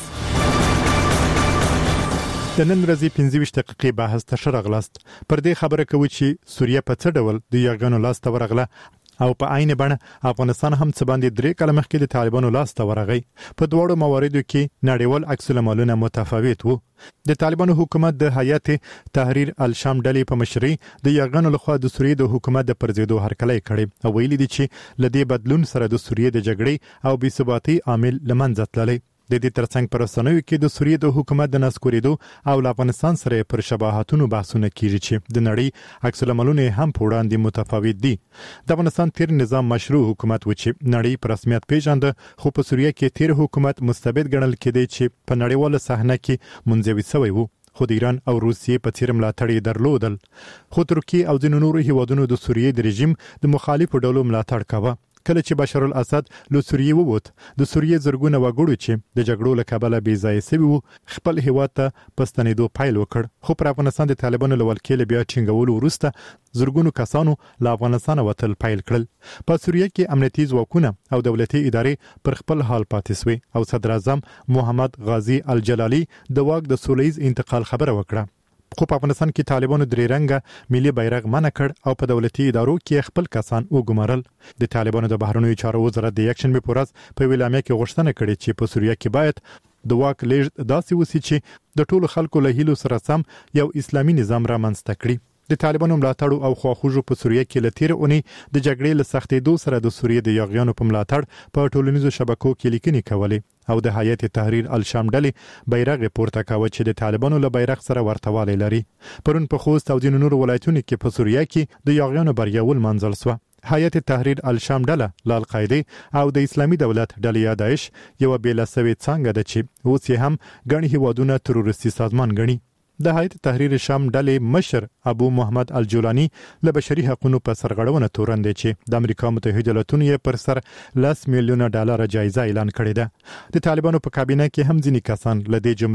د نن ورځې 15 دقیقې بحث ته شرغلاست. پر دې خبره کوي چې سوریه په څه ډول د یاګانو لاس ته ورغله او په عین بڼه افغانستان هم څه باندې 3 کال مخکې د طالبانو لاس ته ورغی. په دوړو مواردو کې نړیوال عکس العملونه متفاوت وو. د طالبانو حکومت د هیئت تحریر الشام ډلې په مشرۍ د یاګانو لخوا د سوریې د حکومت د پرځېدو هرکلی کړي او ویلي دي چې لدې بدلون سره د سوریې د جګړې او بې ثباتۍ عامل لمنځه تللی. د دې ترڅنګ پر رسنیو کې د سوریې د حکومت د نسکوریدو او افغانستان سره پر شباهتونو بحثونه کیږي چې د نړۍ عکس العملونه هم په وړاندې متفاوت دي. د افغانستان تیر نظام مشروع حکومت و چې نړۍ په رسمیت پیژنده، خو په سوریې کې تیر حکومت مستبد ګڼل کېدی چې په نړیواله صحنه کې منځوي شوی وو. خو د ایران او روسیې په څیر ملاتړ درلودل. خو ترکیه او ځینو نورو هیوادونو د سوریې د رژیم د مخالفو ډلو ملاتړ کاوه. کله چې بشار الاسد له سوریې ووت، د سوریې زرګونه وګړو چې د جګړو له کبله بې ځای شوي وو خپل هیواد ته پستنېدو پیل وکړ. خو پر افغانستان د طالبانو له ولکې بیا ټینګولو وروسته زرګونو کسانو له افغانستان وتل پیل کړل. په سوریې کې امنیتي ځواکونه او دولتي ادارې پر خپل حال پاتې شوي او صدر اعظم محمد غازی الجلالی د واک د سولهییز انتقال خبره وکړه. خو په افغانستان کې طالبانو درې رنګه ملي بیرغ منع کړ او په دولتي ادارو کې خپل کسان وګمارل. د طالبانو د بهرنیو چارو وزارت د یک شنبه په ورځ په ویلامه کې غوښتنه کړې چې په سوریه کې باید د واک لیږد داسې وسی چې د ټولو خلکو له هیلو سره سم یو اسلامي نظام رامنځته کړي. د طالبانو ملاتړ او خواخوږو په سوریه کې لتیر اونۍ د جګړې له سختېدو سره د سوریې د یاغیانو په ملاتړ په ټولنیزو شبکو کې لیکنې کولې او د هیئت تحریر الشام ډلې بیرغ پورته کاوه چې د طالبانو له بیرغ سره ورتهوالی لري. پرون په خوست او ځینو نورو ولایتونو کې په سوریه کې د یاغیانو بریا ولمانځل شوه. هیئت تحریر الشام ډله له القاعده او د اسلامي دولت ډلې یا داعش یو بیل سوي څنګه ده چې اوس یې هم ګڼ هیوادونه تروریستي سازمان ګڼي. د هیئت تحریر شام ډلې مشر ابو محمد الجولانی له بشري حقوقو په سرغړونه تورن دي چې د امریکا متحده ایالاتونو یې پر سر $10 میلیون جایزه اعلان کړې ده. د طالبانو په کابینه کې هم ځینې کسان له دې جملې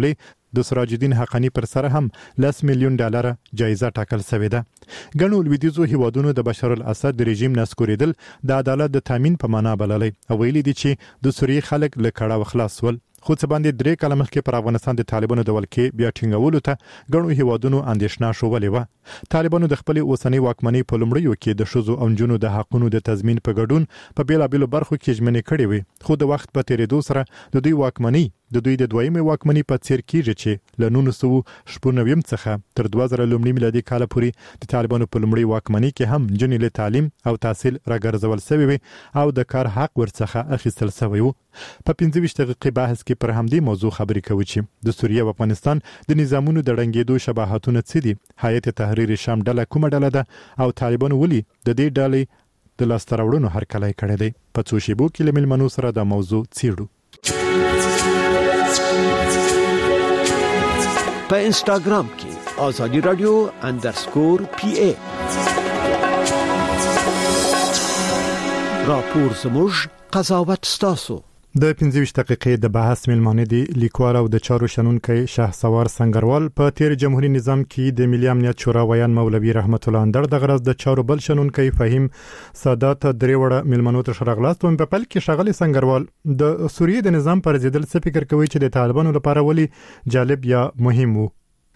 د سراج الدین حقانی پر سر هم $10 میلیون جایزه ټاکل شوې ده. ګڼو لویدیځو هیوادونو د بشار الاسد د رژیم نسکوریدل د عدالت د تامین په معنا بللی او ویلي دي چې د سوریې خلک له کړه خلاص ول. خو څه باندې 3 کاله مخکې پر افغانستان د طالبانو د ولکې بیا ټینګولو ته ګڼو هیوادونو اندېښنه شولې و. طالبانو د خپل اوسنۍ واکمنۍ په لومړیو کې د شذو او جنونو د حقونو د تضمین په ګډون په بیلابېلو برخو کې ژمنې کړې وي، خو د وخت په تیریدو سره د دوی واکمنۍ د دوی د دویمې واکمنۍ په څیر کېږي چې له 1990 څخه تر 2000 میلادي کال پورې د طالبانو په لومړی واکمنۍ کې هم جنې له تعلیم او تحصیل راګرځول شوی وي او د کار حق ورڅخه اخیستل شوی وو. په 15 دقیقې بحث کې پر همدې موضوع خبرې کوي چې د سوریه او افغانستان د نظامونو د رنګېدو شباهتونه څه دي، هیئت تحریر شام ډله کومه ډله ده او طالبانو ولې د دې ډلې د لاسته راوړنو هرکلی کړی دی. په څو شیبو کې له میلمنو سره د موضوع څیړو. په انستاګرام کې آزادی رادیو _PA راپور زموږ قضاوت ستاسو. د 15 دقیقې د بحث میلمانه دي لیکوال او د چارو شنونکي شهسوار سنگروال. په تیر جمهوریت نظام کې د ملي امنیت شورا ویان مولوی رحمت الله اندر د غرض د چارو بل شنونکي فهیم سادات درې وړه میلمنو ته شرغلاست. په پل کې شغله سنگروال د سوریې د نظام پر ضد څه فکر کوي چې د طالبانو لپاره ولي جالب یا مهم وو؟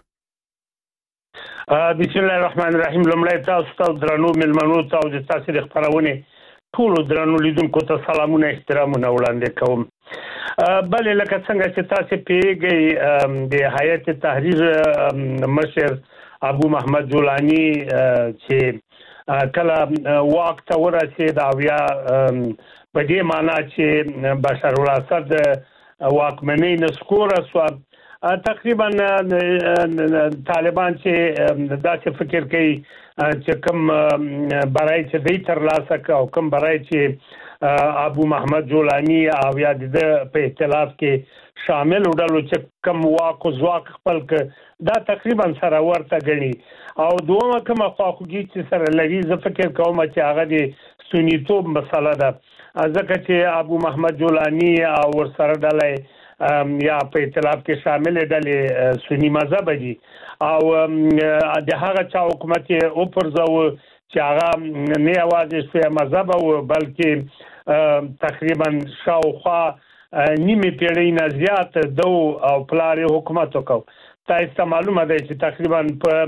بسم الله الرحمن الرحیم. لمړی تاسو درنو میلمنو ته د تاسو د خبرونه ټول درنو لیدونکو ته سلامونه احترامونه وړاندې کوم. بلې لکه څنګه چې تاسو پیږئ د هیئت تحریر مشر ابو محمد جولانی چې کله واک ته ورسید او یا په دې معنی چې بشار الاسد واکمنۍ نسکوره سو، تقریبا طالبان چې داسې فکر کوي چې کوم برای چې دوی ترلاسه کوي او کوم برای چې ابو محمد جولانی او یا د په ائتلاف کې شامل وډلو چې کوم واک او ځواک خپل ک دا تقریبا سره ورته غني. او دومره کوم خواخوږي چې سره لري زه فکر کوم چې هغه د سنیتوب مسله ده، ځکه چې ابو محمد جولانی او ورسره ډلې یا په ائتلاف کې شامل ډلې سنی مذهب دي او د هغه چا حکومت او پرځو چې هغه نه یوازې سوی مذهب او بلکې تقریبا شاوخوا نیمه پیړۍ نه زیات دو او پلار حکومت وکاو. تاسو معلومه ده چې تقریبا په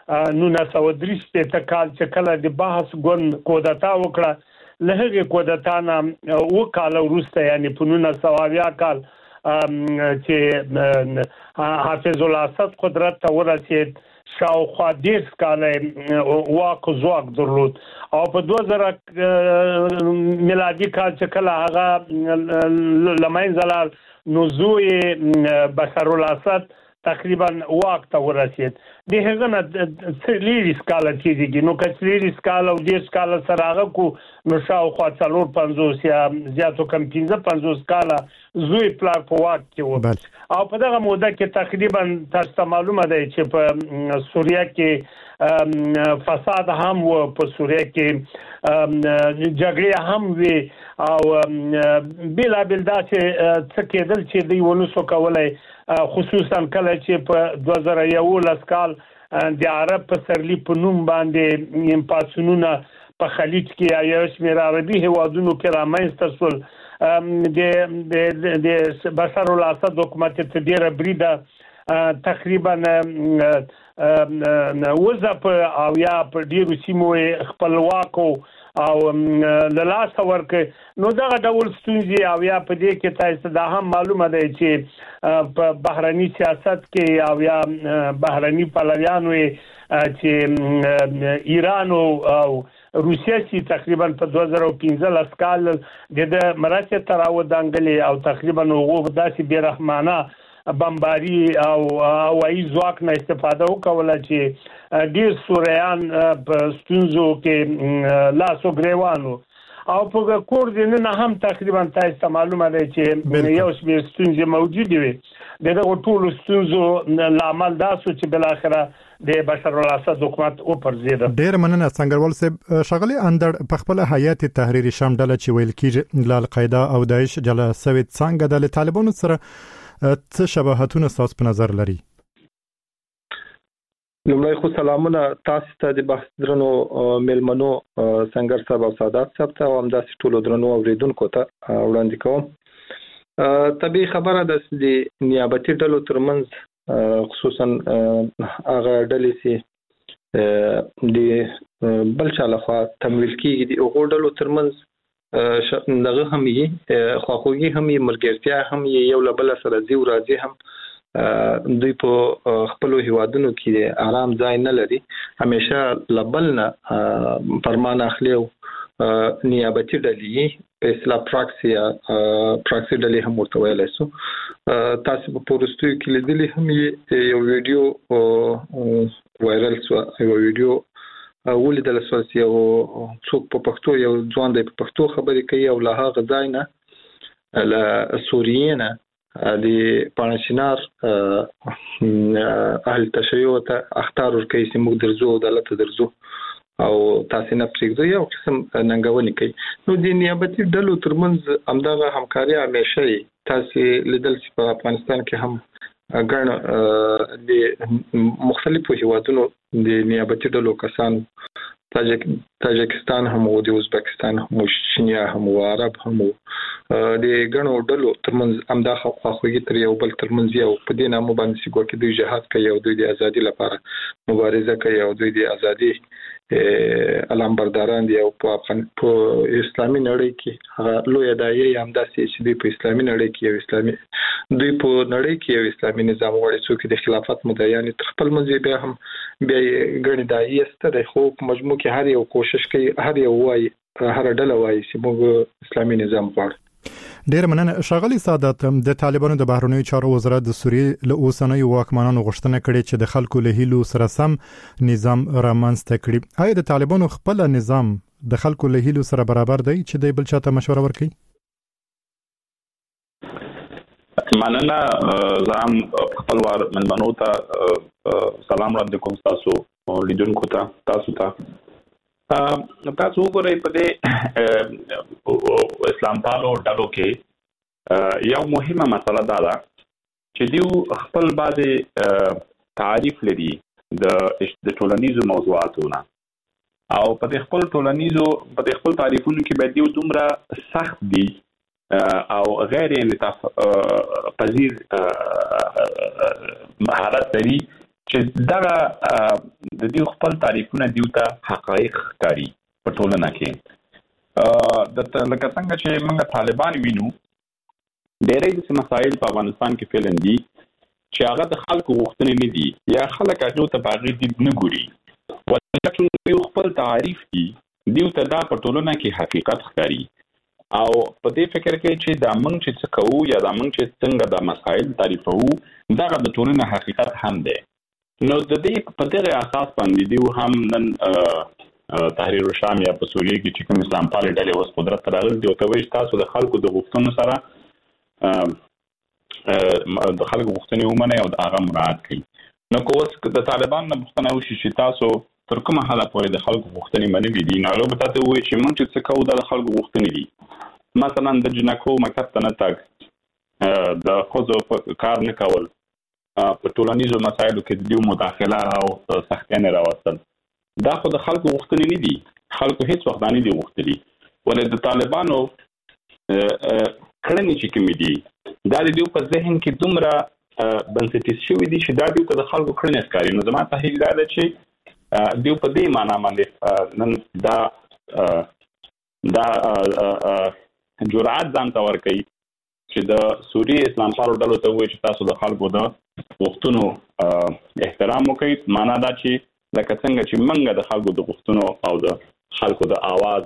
1930 کال چې کله د بحث ګون کودتا وکړه، له هغه کودتا نه او کال وروسته یعنی په 1920 کال چې حافظ الاسد قدرت ته ورسید شاوخوا 10 کاله واک ځواک درلود او په 2000 میلادي کال چې کله هغه لمنځه لاړ نو زوی بشار الاسد تقریبا واک ته ورسید. د هغه نه 30 کاله تیریږي، نو که 30 کاله او 10 کاله سره هغه کو نو شاوخوا 450 یا زیاتو کم 15 کاله زوی پلار په واک کې و. او په دغه موده کې تقریبا تاسو معلومه ده چې په سوریه کې فساد هم و، په سوریه کې جګړې هم وي او بلا داسې څه کېدل چې دوی ونسو کولای، خصوصا کله چې په 2011 کال د عرب په سرلی په نوم باندې پاسونونه په خلیج کې یا شمیر عربي هیوادونو کې رامنځته شول. د بشار الاسد حکومت ته ډیره بریده تقریبا وزپ او یا په ډیرو سیمو خپلواکو او لاس ورکه، نو دغه ډول ستونزې او یا په دې کې تاسو دا هم معلومه ده چې په بهرني سیاست کې او یا بهرني پلویانو چې ایران او روسیه چې تقریبا په 2015 کال د مراسته تراو دانګلې او تقریبا وګ داسې بیرحمانه بمباری او هوایي ځواک نه استفاده وکوله چې ډیر سوریان په ستونزو کې لاسو ګریوانو او په کور دې نه هم تقریبا تاسو معلومه ده چې یو شمېر ستونزې موجود وي. دغه ټول ستونزو لامل دا سو چې بل اخره د بشار الاسد حکومت او پرځیده. ډیر مننه څنګهوال صاحب. شغله اندر په خپل هیئت تحریر شام ډله چې ویل کیږي ل القاعده او داعش جلا سویت څنګه د طالبانو سره څه شباهتونه تاسو په نظر لري؟ لومړی خو سلامونه تاسو ته د بحث درنو ملمنو څنګه صاحب او سادات صاحب ته او همداسې ټولو درنو اوریدونکو ته وړاندې کوم. طبیعي خبره ده چې د نیابتي ډلو ترمنځ خصوصا هغه ډلې چې د بل چا لخوا تمویل کیږي د هغو ډلو ترمنځ دغه هم یې خواخوږي هم یې ملګرتیا هم یې یو له بل سره ځي او راځي هم دوی په خپل هیوادونو کې آرام ځای نه لري همیشه لبل نه فرمان اخلي او نیابتي ډلې په اصطلاح پراکسي ډلې هم ورته ویل شو. تاسو په پورستوي کې لیدلي هم یو ویډیو وایرل شو یو ویډیو ولیدل شو چې یو څوک په پښتو یو ځوان د پښتو خبرې کوي او له هغه ځای نه له سوریې نه د پانشینار اهل تشیع ته اختار ورکوي چې موږ درځو عدالت درځو او تاسو نه پریږدو یو قسم ننګونې کوي. نو د نیابتي ډلو ترمنځ همدغه همکاري همیشه تاسو لیدل چې په افغانستان کې هم ګڼ د مختلفو هیوادونو د نیابتي ډلو کسان تاجکستان هم او د ازبکستان هم چینیا هم او عرب هم د ګڼو ډلو ترمنځ همدا خواخوږي تر یو بل ترمنځ یو په دې نامه باندې چې ګوکې دوی جهاد کوي او دوی د ازادي لپاره مبارزه کوي او دوی د ازادي علامبرداران دي او په اسلامي نړۍ کې هغه لوی دایره همداسې چې دوی په اسلامي نړۍ کې یو اسلامي دوی په نړۍ کې یو اسلامي نظام غواړي چې د خلافت مدعیان تر خپل منځ بیا هم بیا غړي دایره ستره خو مجموع کې هر یو کوشش کوي هر یو وایي هر ډله وایي چې موږ اسلامي نظام غواړو. ډیر مننه ښاغلي سادات. د طالبانو د بهرنیو چارو وزارت د سوریې له اوسنیو واکمنانو غوښتنه کړې چې د خلکو له هیلو سره سم نظام رامنځته کړي. آیا د طالبانو خپل نظام د خلکو له هیلو سره برابر دی چې د بل چاته مشوره ورکړي؟ مننه. زه هم خپل وار منمنو ته سلام وړاندې کوم تاسو لیدونکو ته تاسو ته. تاسو وګورئ په دې اسلام پالو ډلو کې یو مهمه مسله دا ده چې دوی خپل بعضې تعریف لري د ټولنیزو موضوعاتونه او په دې خپل تعریفونو کې به دوی دومره سخت دي او غیر انعطاف پذیر مهارت لري چې دا د دې خپل تعریفونه دیو ته حقایق ښکاري په ټولنه کې. د لکه څنګه چې موږ طالبان وینو ډېرې داسې مسایل په افغانستان کې فعلا دي چې هغه د خلکو غوښتنې نه دي یا خلک هغو ته په هغې دید نه ګوري ولکه دیو خپل تعریف دي دیو ته دا په ټولنه کې حقیقت ښکاري او په دې فکر کې چې دا موږ چې څه کوو یا دا موږ چې څنګه دا مسایل تعریفوو دغه د ټولنې حقیقت هم دی. نو د دې په دغه اساس باندې دیو هم نن تحریر الشام یا په سوریه کې چې کوم اسلام پالي ډلې اوس قدرت ته راغلي دي او ته وایي تاسو د خلکو د غوښتنو سره د خلکو غوښتنې ومنئ او د هغه مراعات کړئ. نو که اوس د طالبان نه پوښتنه وشي چې تاسو تر کومه حده پورې د خلکو غوښتنې منلي دي نو هغوی به تاسو ووایي چې موږ چې څه کوو دا د خلکو غوښتنې دي. مثلا د جنکو مکتب ته نه تګ د ښځو کار نه کول په ټولنیزو مسایلو کې د دوی مداخله او سختیانې راوستل دا خو د خلکو غوښتنې نه دي. خلکو هیڅ وخت نه دي غوښتلي ولې د طالبانو کړنې چې کومې دي دا د دوی په ذهن کې دومره بنسټیز شوي دي چې دا دوی ته د خلکو کړنې ښکاري. نو زما تحلیل دا ده چې دوی په دې معنا باندې نن دا جرأت ځان ته ورکوي چې د سوریې اسلام پالو ډلو ته وایي چې تاسو د خلکو د غوښتنو احترام وکړئ. معنا دا چې لکه څنګه چې موږ د خلکو د غوښتنو او د خلکو د آواز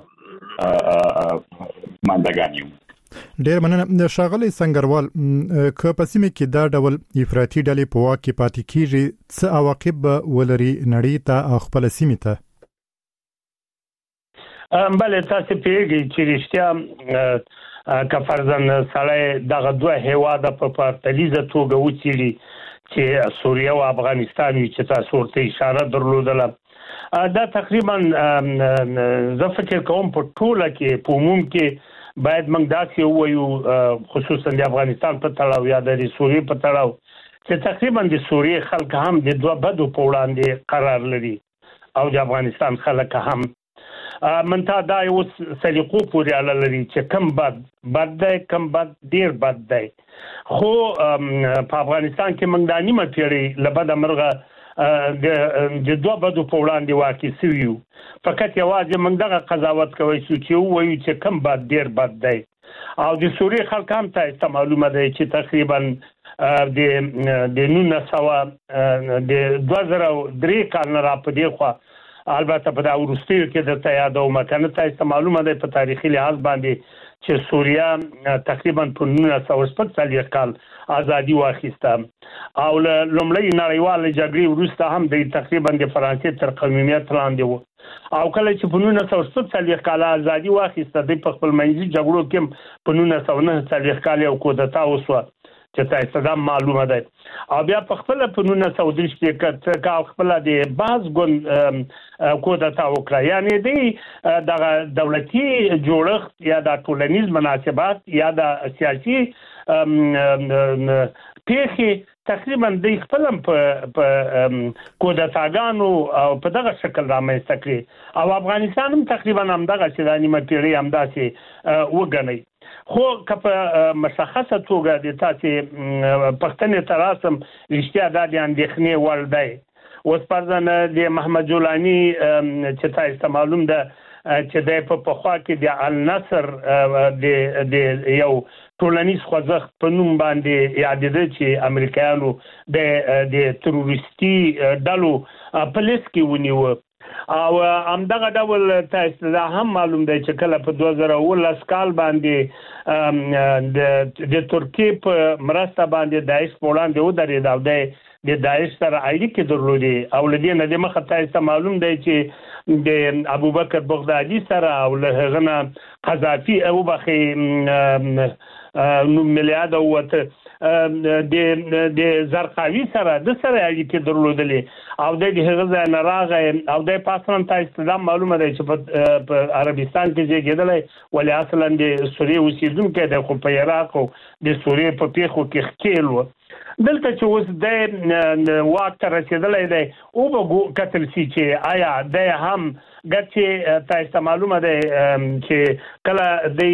ماندګان یو. ډېر مننه ښاغلی سنگروال. که په سیمه کې دا ډول افراطي ډلې په واک کې پاتې کیږي څه عواقب به ولري نړۍ ته او خپل سیمې ته؟ بله تاسو پیږئ چې رښتیا که فرضاً سړی دغه دوه هیواده په پرتلیزه توګه وڅېړي چې سوریه او افغانستان وي چې تاسو ورته اشاره درلودله دا تقریبا زه فکر کوم په ټوله کې په عموم کې باید موږ داسې وایو خصوصا د افغانستان په تړاو یا د سوریې په تړاو چې تقریبا د سوریې خلک هم د دوه بدو په وړاندې قرار لري او د افغانستان خلک هم منتها دا یو سلیقو پورې اړه لري چې کم بد دی کم بد ډیر بد دی خو په افغانستان کې موږ د نیمه پیړۍ له بده مرغه د دوه بدو په وړاندې واقع شویو فقط یوازې موږ دغه قضاوت کوي چې وایو چې کم بد ډیر بد دی او د سوریې خلک هم ته معلومه دی چې تقریبا د 1900 د 2003 کال نه را پدې خو البته په دا ورستیو کې د تیادو مکنه ته معلومه ده په تاریخي لحاظ باندې چې سوریا تقریبا په 1940 کال ازادي واخیسته او لومړی نړیوال جګړې وروسته هم د تقریبا د فرانسې تر قومیت لاندې و او کله چې په 1940 کال ازادي واخیسته د خپل منځي جګړو کې په 1940 کال یو کودتا وسو چې تاسو ته معلومه ده او بیا په خپل په 1930 کې کا خپل د باز ګوند کودتا وکړه یعنی د دولتي جوړښت یا د ټولنیز مناسبات یا د سیاسي پیخي تقریبا د خپل په کودتاګانو او په دغه شکل رامنځته کړي او افغانستان هم تقریبا هم دغه چې د نیمه پیړۍ هم داسې وګڼي خو که مشخصه توګه د تاسې پښتنې تراسم رښتیا د اندېښنې وړ دی اوس پرځنه د محمد جولانی چې تاسو معلوم ده چې د په پخوا کې د النصر د یو ټولنیز خوځښت په نوم باندې یادېده چې امریکایانو د تروریستي ډلو په لیست کې ونیو او همدغه ډول تاسو دا هم معلوم دی چې کله په 2019 کال باندې د ترکیې په مرسته باندې داعش په وړاندې ودرېد او د داعش سره اړیکې درلودې او لدې نه د مخه تاسو معلوم دی چې د ابوبکر بغدادي سره او له هغه نه قذافي او بخي ملیاد وته د زرقاوي سره د سره اړیکې درلودلې او د هغه ځای نه راغی او د پاسرن تاسو دا معلومه ده چې په عربستان کې زیږیدل ولی اصلا د سوریې اوسیدونکو د خو په عراق او د سوریې په پیښو کې ښکیل و دلته چې اوس د واک ته رسیدلی دی او به کتل شي چې آیا د هم ګټې تاسو معلومه ده چې کله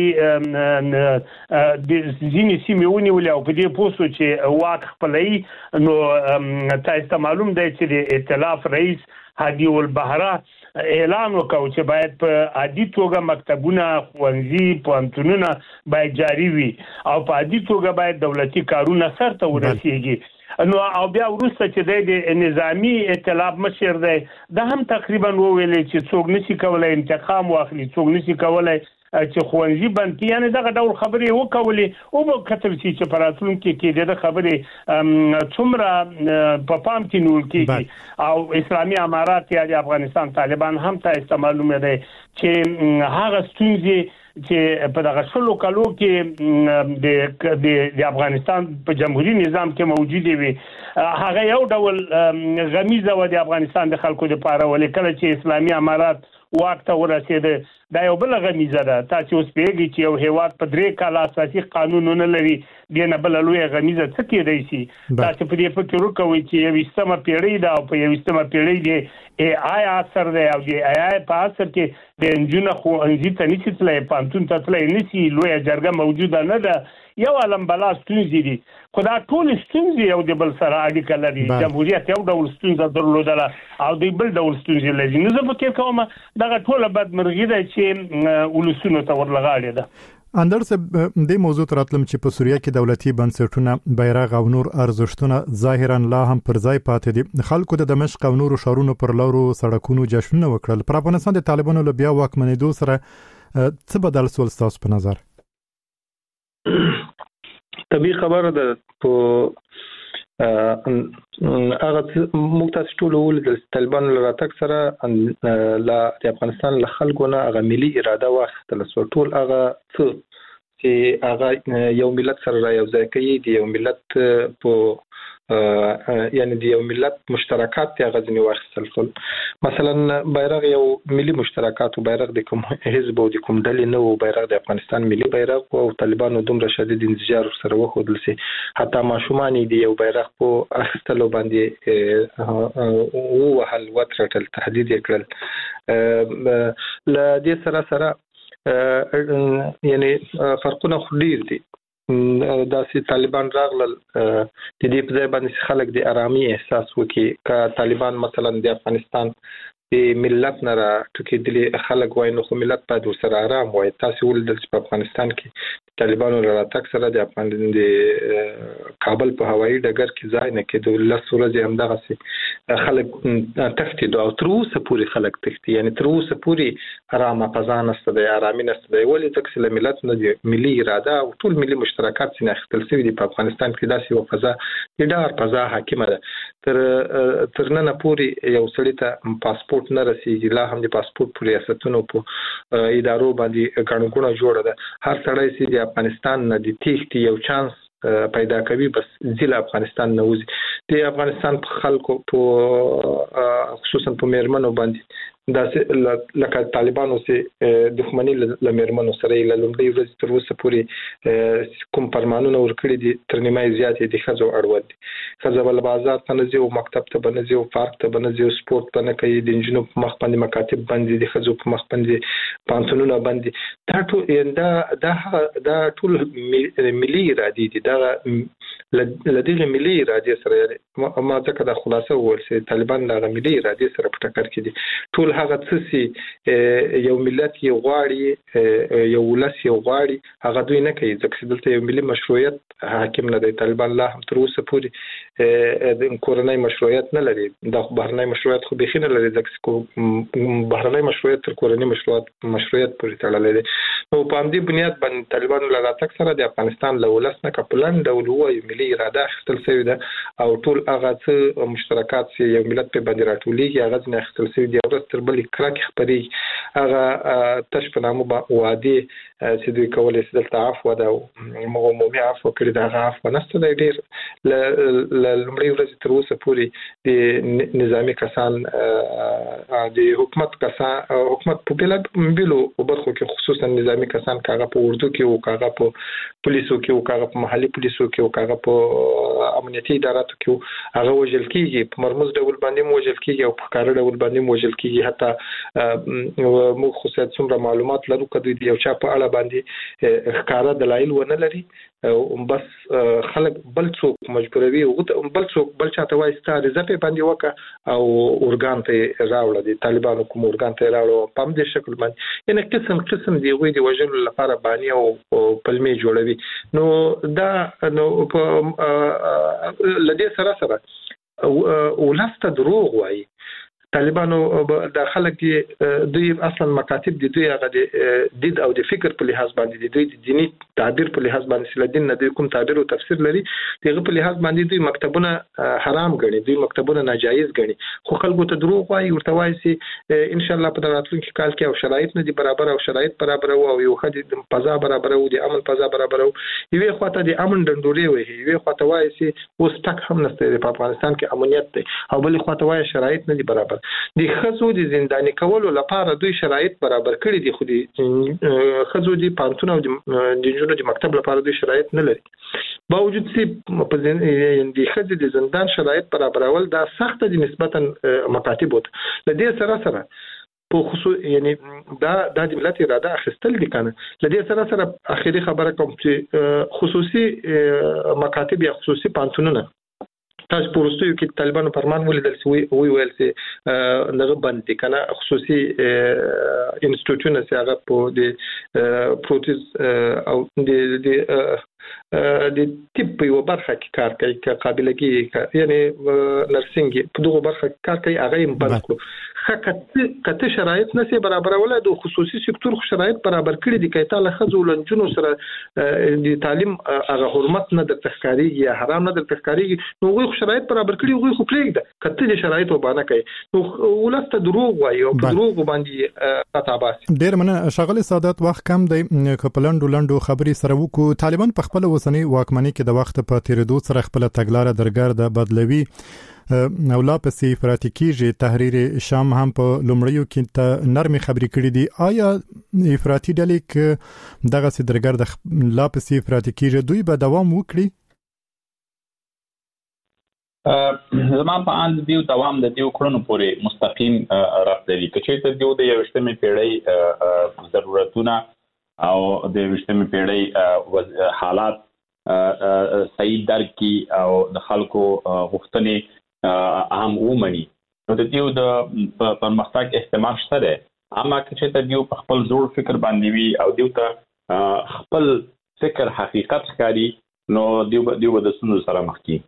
د ځینې سیمې ونیولې او په دې پوسو چې واک خپلوي نو تاسو معلوم دی چې د ائتلاف رئیس هادي البحره اعلان وکاو چې باید په عادي توګه مکتبونه ښوونځي پوهنتونونه باید جاري وي او په عادي توګه باید دولتي کارونه سرته ورسیږي نو او بیا وروسته چې د نظامی ائتلاف مشر دی دا هم تقریبا وویل چې څوک نشي کولای انتقام واخلي څوک نشي کولای چې خوندې بنتي یعنی دغه ډول خبرې وکولې او په کتل چې په راتلونکي کې د خبرې څومره په پام کې نیول کېږي او اسلامي امارات یا د افغانستان طالبان هم ته معلومه ده چې هغه ستونزې چې په دغه شلو کالو کې د افغانستان په جمهوریت نظام کې موجود وي هغه یو ډول غمیزه و د افغانستان د خلکو لپاره ولیکل چې اسلامي امارات واک ته ورسېده دا یو بل غمیزه ده تاسو اوس پیږي چې یو هیواد په 3 کال اساسي قانونونه لري دنه بل لوی غمیزه څه کېدای شي تاسو په دې فکر وکوي چې یو استمه پیړۍ ده او په یو استمه پیړۍ دی آی اثر دی او دی آی په اثر کې د انجنونو خو انځي ته نشي تلای پانتون ته تلای نشي لوی جرګه موجوده نه ده یو علم بلا ستونزې دي خدا ټول ستونزې یو د بل سره اړیکه لري جمهوریت یو ډول ستونزه درلودله او د بل ډول ستونزې لري نو زه فکر کوم دغه ټول بدمرغي ده چې ولسونو ته ورلغاړي ده اندرس د موضوع تراتلم چې په سوریه کې دولتي بنسټونه بیرغ او نور ارزښتونه ظاهرا لا هم پر ځای پاتې دي خلکو د دمشق او نور شهرونو پر لارو سړکونو جشنونه وکړل پر افغانستان د طالبانو له بیا واکمنېدو سره څه بدل سول تاسو په نظر طبيعي خبره ده په هغه موږ تاسو ټول ول د طالبان لراتک سره لا د افغانستان له خلکو نه هغه ملي اراده واخیستل سو ټول هغه چې هغه یو ملت سره یو ځای کوي دی یو ملت په یعنی د یو ملت مشترکات ته غزنی واخیستل شول. مثلا بیرغ یو ملي مشترکات او بیرغ د کوم حزب او د کوم ډلې نه او بیرغ د افغانستان ملي بیرغ او طالبانو دومره شدید انزجار سره وخدل سي حتی ماشومان د یو بیرغ په اخیستلو باندې او وهل وترټل تهدید کړل. ل دې سره یعنی فرقونه خډیر دي. داسې طالبان راغلل د دې په ځای باندې خلک د آرامي احساس وکړي. ک طالبان مثلا د افغانستان د ملت نه را ټکېدلي خلک وای نو خو ملت باید ورسره آرام وای. تاسو ولدل چې په افغانستان کې طالبانو راتګ سره د افغانستان د کابل په هوایي ډګر کې ځای نه کېدو. لس ورځې همدغه خلک تښتېدو او تر اوسه پورې خلک تښتي. یعنی تر اوسه پورې آرامه فضا نشته دی، آرامي نشته دی. ولې ځکه چې ملت نه دی ملي اراده او ټول ملي مشترکات څخه اخیستل شوي دي. په افغانستان کې داسې یو فضا ډېر فضا حاکمه ده. تر نن پورې یو سړی ته پاسپورت نه رسیږي. لا هم د پاسپورت په ریاستونو په ادارو باندې غړنګونه جوړه ده. هر سړی چې د افغانستان نه د تېښتې یو چانس پیدا کوي بس ځل افغانستان نه وځي. د افغانستان په خلکو په خصوصا په میرمنو باندې داسې لکه طالبانو سي دښمنی لمرمنو سره لومړی ورځ تر اوسه پورې کوم فرمانونه ورکړي دي تر نیمه زیاتې د خزو اړوند دي. خزو بل بازار ته نه ځي او مکتب ته نه ځي او پارک ته نه ځي او سپورت باندې کوي. د انجنونو په مخ باندې مکاتب باندې د خزو په مخ باندې پانتونونه باندې دا ټول ملي ارادي دي. دا لدغه ملي ارادي سره ما ځکه د خلاصه ورسې طالبان د ملي ارادي سره په ټکر کې دي. ټول هغه څه یو ملت یو غواړي یو ولس یو غواړي هغه دوی نه کوي. ځکه چې دلته یو ملي مشروعیت حاکم نه دی. طالبان لا هم تر اوسه پورې د کورنۍ مشروعیت نه لري. د بهرنۍ مشروعیت خو بخینه لري. ځکه چې بهرنۍ مشروعیت تر کورنۍ مشروعیت پورې تړلې ده. نو په همدې بنیاد باندې طالبان له راتګ سره د افغانستان له ولس نه کپلان ډول وایي ملي اراده اخیستل شوې ده او ټول هغه څه مشترکات چې یو ملت په باندې راټولېږي هغه ځنه اخیستل شوې دي. او تر بلې کرک خبرې هغه تش په نامه وعده چې دوی کولای شي دلته عفو ده او عمومي عفو کړي. دا عفو نشته دی. ډېر لومړی ورځ تر اوسه پورې د نظامی کسان د حکومت په بیلو برخو کې خصوصا نظامی کسان کاغه په اردو کې او کاغه په پولیسو کې او کاغه په محلي پولیسو کې او کاغه په امنیتي اداراتو کې هغه وژل کیږي. په مرموز ډول باندې وژل کیږي او په کار ډول باندې وژل کیږي. حتی موږ خو څومره معلومات لرو کدی یو چا په اړه باندې ښکارا دلایل ونه لري بس خلک بل څوک مجبوروي او بل څوک بل چاته وایي ستاره زپې باندې وکړه او اورګان ته راوړل دي. طالبانو کوم اورګان ته راوړل په دې شکل باندې یعنی قسم دی وې د وژلو لپاره باندې او پلمې جوړوي. نو دا نو په لدې سره ولسته دروغ وایي. طالبانو د خلک دوی اصلا مکاتب دي. دوی هغه د دید او د فکر په لحاظ باندې دوی د دینی تعبیر په لحاظ باندې سل دین نه دوی کوم تعبیر او تفسیر لري. دغه په لحاظ باندې دوی مکتبونه حرام ګڼي. دوی مکتبونه ناجایز ګڼي. خو خلکو ته دروغ وایي ورته وایي چې ان شاء الله په راتلونکي کال کې او شرایط نه دي برابر او شرایط برابر او یو خدي فضا برابر او د امن فضا برابر او یوه خواته د امن ډنډوري وي. یوه خواته وایي چې اوس تک هم نشته په افغانستان کې امنیت دی او بل خواته وایي شرایط نه دي برابر. د خزو د زنداني کولو لپاره دوی شرایط برابر کړي دي. خو د خزو د پانتون او د جنونو د مکتب لپاره دوی شرایط نه لري. باوجود چې په د خزو د زندان شرایط برابرول دا سخت دي نسبتا مکاتب وته. لدې سره په خصوص یعنی دا د ملت اراده اخیستل دي کنه. لدې سره اخیری خبره کوم چې خصوصي مکاتب یا خصوصي پانتونونه تاسو پورستیو کې طالبانو فرمان ولیدل چې وی ویل چې دغه باندې کنه خصوصي انسټیټیوټونه چې هغه په د پروتیز او د طب یو برخه کې کار کوي. قابلیت یعنی نرسنګ په دغه برخه کې کار کوي. هغه هم بند کړو. کته شرایط نسي برابرول د خصوصي سکتور شرایط برابر کړي دي کایته له خزو لنجونو سره د تعلیم هغه حرمت نه د تخکاریږي یا حرام نه د تخکاریږي نو غوښ شرایط برابر کړي غوښ خو پلیږي کته د شرایط وبانه کوي نو ولسته دروغ وایي او دروغ باندې قطاباس ډیر مننه شغله سعادت وخت کم دی کپلندو خبري سره وکړو طالبان په خپل وسنی واکمنۍ کې د وخت په تیریدو سره خپل تګلارې درګرد بدلوي او لا پسې افراطي تحریر شام هم په لومړیو کې ته نرمي خبري کړې دي آیا افراطي ډلې کې دغه سدرګر د لا پسې افراطي دوی به دوام وکړي زمان په اند دیو دوام د دیو کړنو پورې مستقیم رابط لري چې ته دیو د 20مې پیړۍ ضرورتونه او د 20مې پیړۍ حالات صحیح درک کی او د خلکو غوښتنې اهم ومني نو د دیو د پرمختګ احتمال شته ده اما چې ته دیو په خپل زوړ فکر باندې وي او دیو ته خپل فکر حقیقت ښکاري نو دیو د سونو سره مخ کی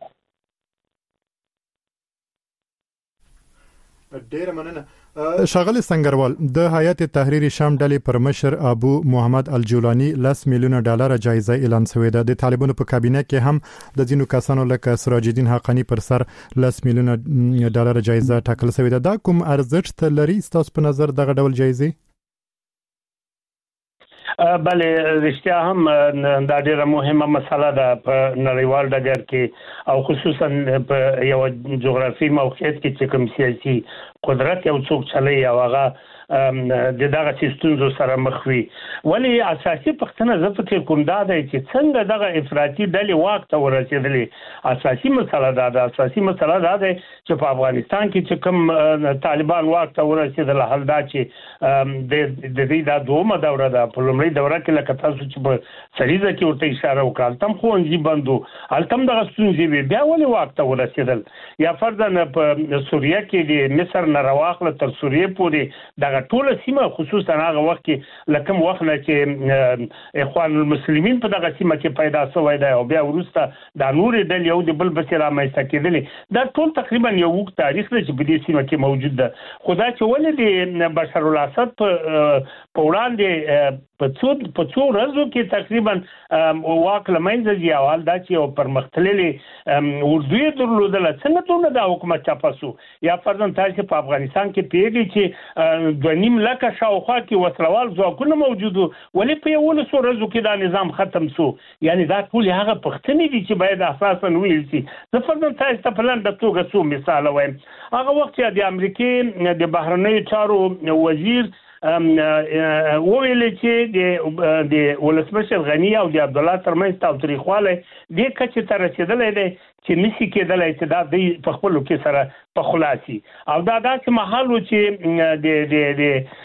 ډیر مننه شغله سنگروال د هیئت تحریر شام ډلې پر مشر ابو محمد الجولانی $10 میلیون جایزه اعلان شوې ده د طالبانو په کابینه کې هم د ځینو کسانو لکه سراج الدین حقانی پر سر $10 میلیون جایزه ټاکل شوې ده دا کوم ارزښت لري تاسو په نظر دغه ډول جایزه بله رښتیا هم دا ډیره مهمه مسله ده په نړیوال ډګر کې او خصوصا په یو جغرافي موقعیت کې چې کوم سیاسي قدرت یو څوک چلی او هغه د دغه سیستمونو سره مخ وي ولی اساسي پښتنه زه فکر کوم دا دی چې څنګه دغه افراطي ډلې واک ته ورسېدلې اساسي مسله دا ده چې په افغانستان کې چې کوم طالبان واک ته ورسېدل حل دا چې د دې د دومره دوره ده په لومړی دوره کې لکه تاسو چې په سریزه کې ورته اشاره وکړل تم خوندې بندو التم دغه ستونزې بیا ولې واک ته ورسېدل یا فرضاً په سوریه کې د مصر نه راواخله تر سوریه پورې ټول سیمه خصوصا هغه وخت کې لکه وخت نه چې اخوان المسلمین په دغه سیمه کې پیدا شوی دی او بیا ورسته د نور د یو د بل بصیره مېسته کېدل دا ټول تقریبا یو وخت تاریخ دی چې په دې سیمه کې موجود ده خدای چې ولې د بشار الاسد په وړاندې په څو ورځو کې تقریبا واک لمنځه دی او دا چې یو پرمختللي اردوی درلودل څنګه ټول د حکومت چاپاسو یا فرضاً تاسو په افغانستان کې پیږي چې 2.5 لک شاوخوا کې وسلوال ځواکونه موجود ولې په یو ورځو کې دا نظام ختم شو یعنی دا ټول هغه پښتني دي چې باید اساساً ویل شي زه فرضاً تاسو ته په لاندې توګه څو مثال وایم هغه وخت چې د امریکای د بهرنیو چارو وزیر وویل چې د ولسمشر غنی او د عبد الله ترمنځ تاوتریخواله د کچې تر رسیدلې ده چې نسی کېدلای چې دا د په خپل کې سره په خلاصي او دا داسې محل و چې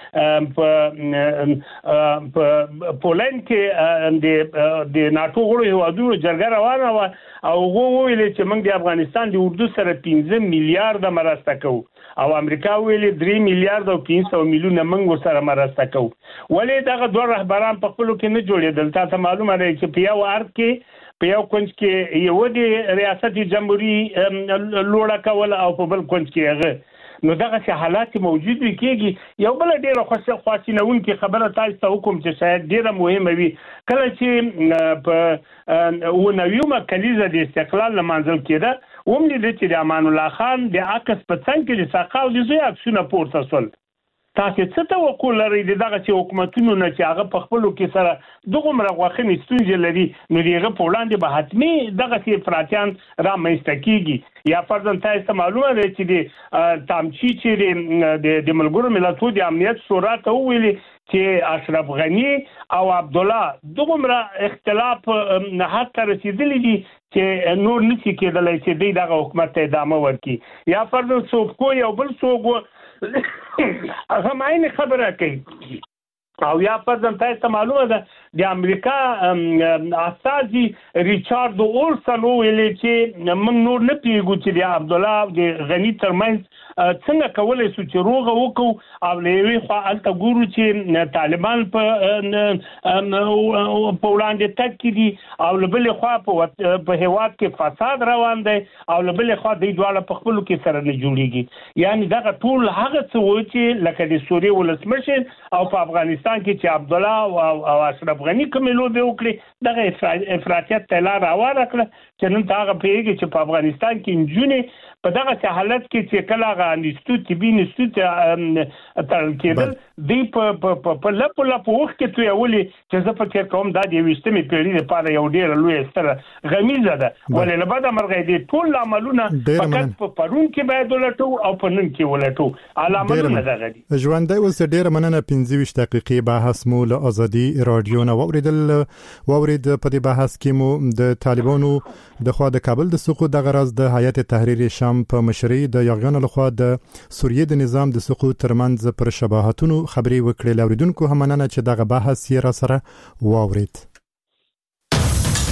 په پولند کې د ناتو غړو هیوادونو جرګه روانه و او وویل چې موږ د افغانستان د اردو سره 15 میلیارډ مرسته کوو او امریکا ویلي 3 میلیارډ او 500 میلیونه موږ ورسره مرسته کوو ولې دغه دوه رهبران په خپل کې نه جوړېدل تاسو معلومه ده چې په یو ارت کې په یو کونج کې یو د ریاست جمهوریت لوړه کول او په بل کونج کې هغه نو دغه څه حالات موجود وي کېږي یو بل ډیره خواشینونکې خبره تاسو ته حکم چې شاید ډیره مهمه وي کله چې په ونویمه کلیزه د استقلال لمانځل کېده ومني چې د امان الله خان د عکس په څنګ کې د ساقاو د زوی عکسونه پورته شول تاسو څه توقع لرئ دغه چې حکومتونو نه چې هغه په خپل کې سره دغه مرغوخنې ستونزې لري نو دغه په وړاندې به حتمی دغه چې افراطیان را مېسته کیږي یا فرضاً تاسو معلومه ده چې د تامچی چې د ملګرو ملتونو د امنیت شورا ته ویلي چې اشرف غنی او عبد الله دغه اختلاف نه حتی رسیدلی دي چې نور نشي کېدلای چې دغه حکومت ته ادامه ورکړي یا فرضاً څوک یو بل څوک هغه ماینه خبره کوي او یا پرځم تاسو معلومه ده د امریکا استاذي ریچارډ اولسن ویلي چې موږ نور نه پیګو چې د عبد الله د غنی ترمنځ څنګه کولای شو چې روغه وکړو او لوي خو الته ګورو چې طالبان په وړاندې تک دي او لبل خو په هواد کې فساد روان دی او لبل خو د دوه په خپل کې سره نه جوړیږي یعنی دا ټول هغه څه و چې لکه د سوریې ولسمشر او په افغانستان کې چې عبد الله او اشرف غنی کوم لوبه وکړي دغه افراطیت تل راوړه کړ چې نن هغه پیږي چې په افغانستان کې انجونې په دغه حالت کې چې کله انستیتوت طبي انستیتوت تل کېدل دی په لپو وخت کې تو یولي چې زه فکر کوم دا د وشتمې پیړۍ لپاره یو ډیر لوی ستر غمیزه ده ولې لبد مرغې دي ټول عملونه فقط په پرون کې باید ولټو او په نن کې ولټو علامه نه ده غدي ژوندۍ اوس ډیر مننه 15 دقیقې بحث مو له ازادي رادیو نو ورید په دې بحث کې مو د طالبانو د خوا د کابل د سقوط د غرض د هیئت تحریر شام په مشرۍ د یاغیانو لخوا د سوریې د نظام د سقوط ترمنځ پر شباهتونو خبري وکړې. لوریدونکو هم مننه چې دغه بحث یې را سره واورید.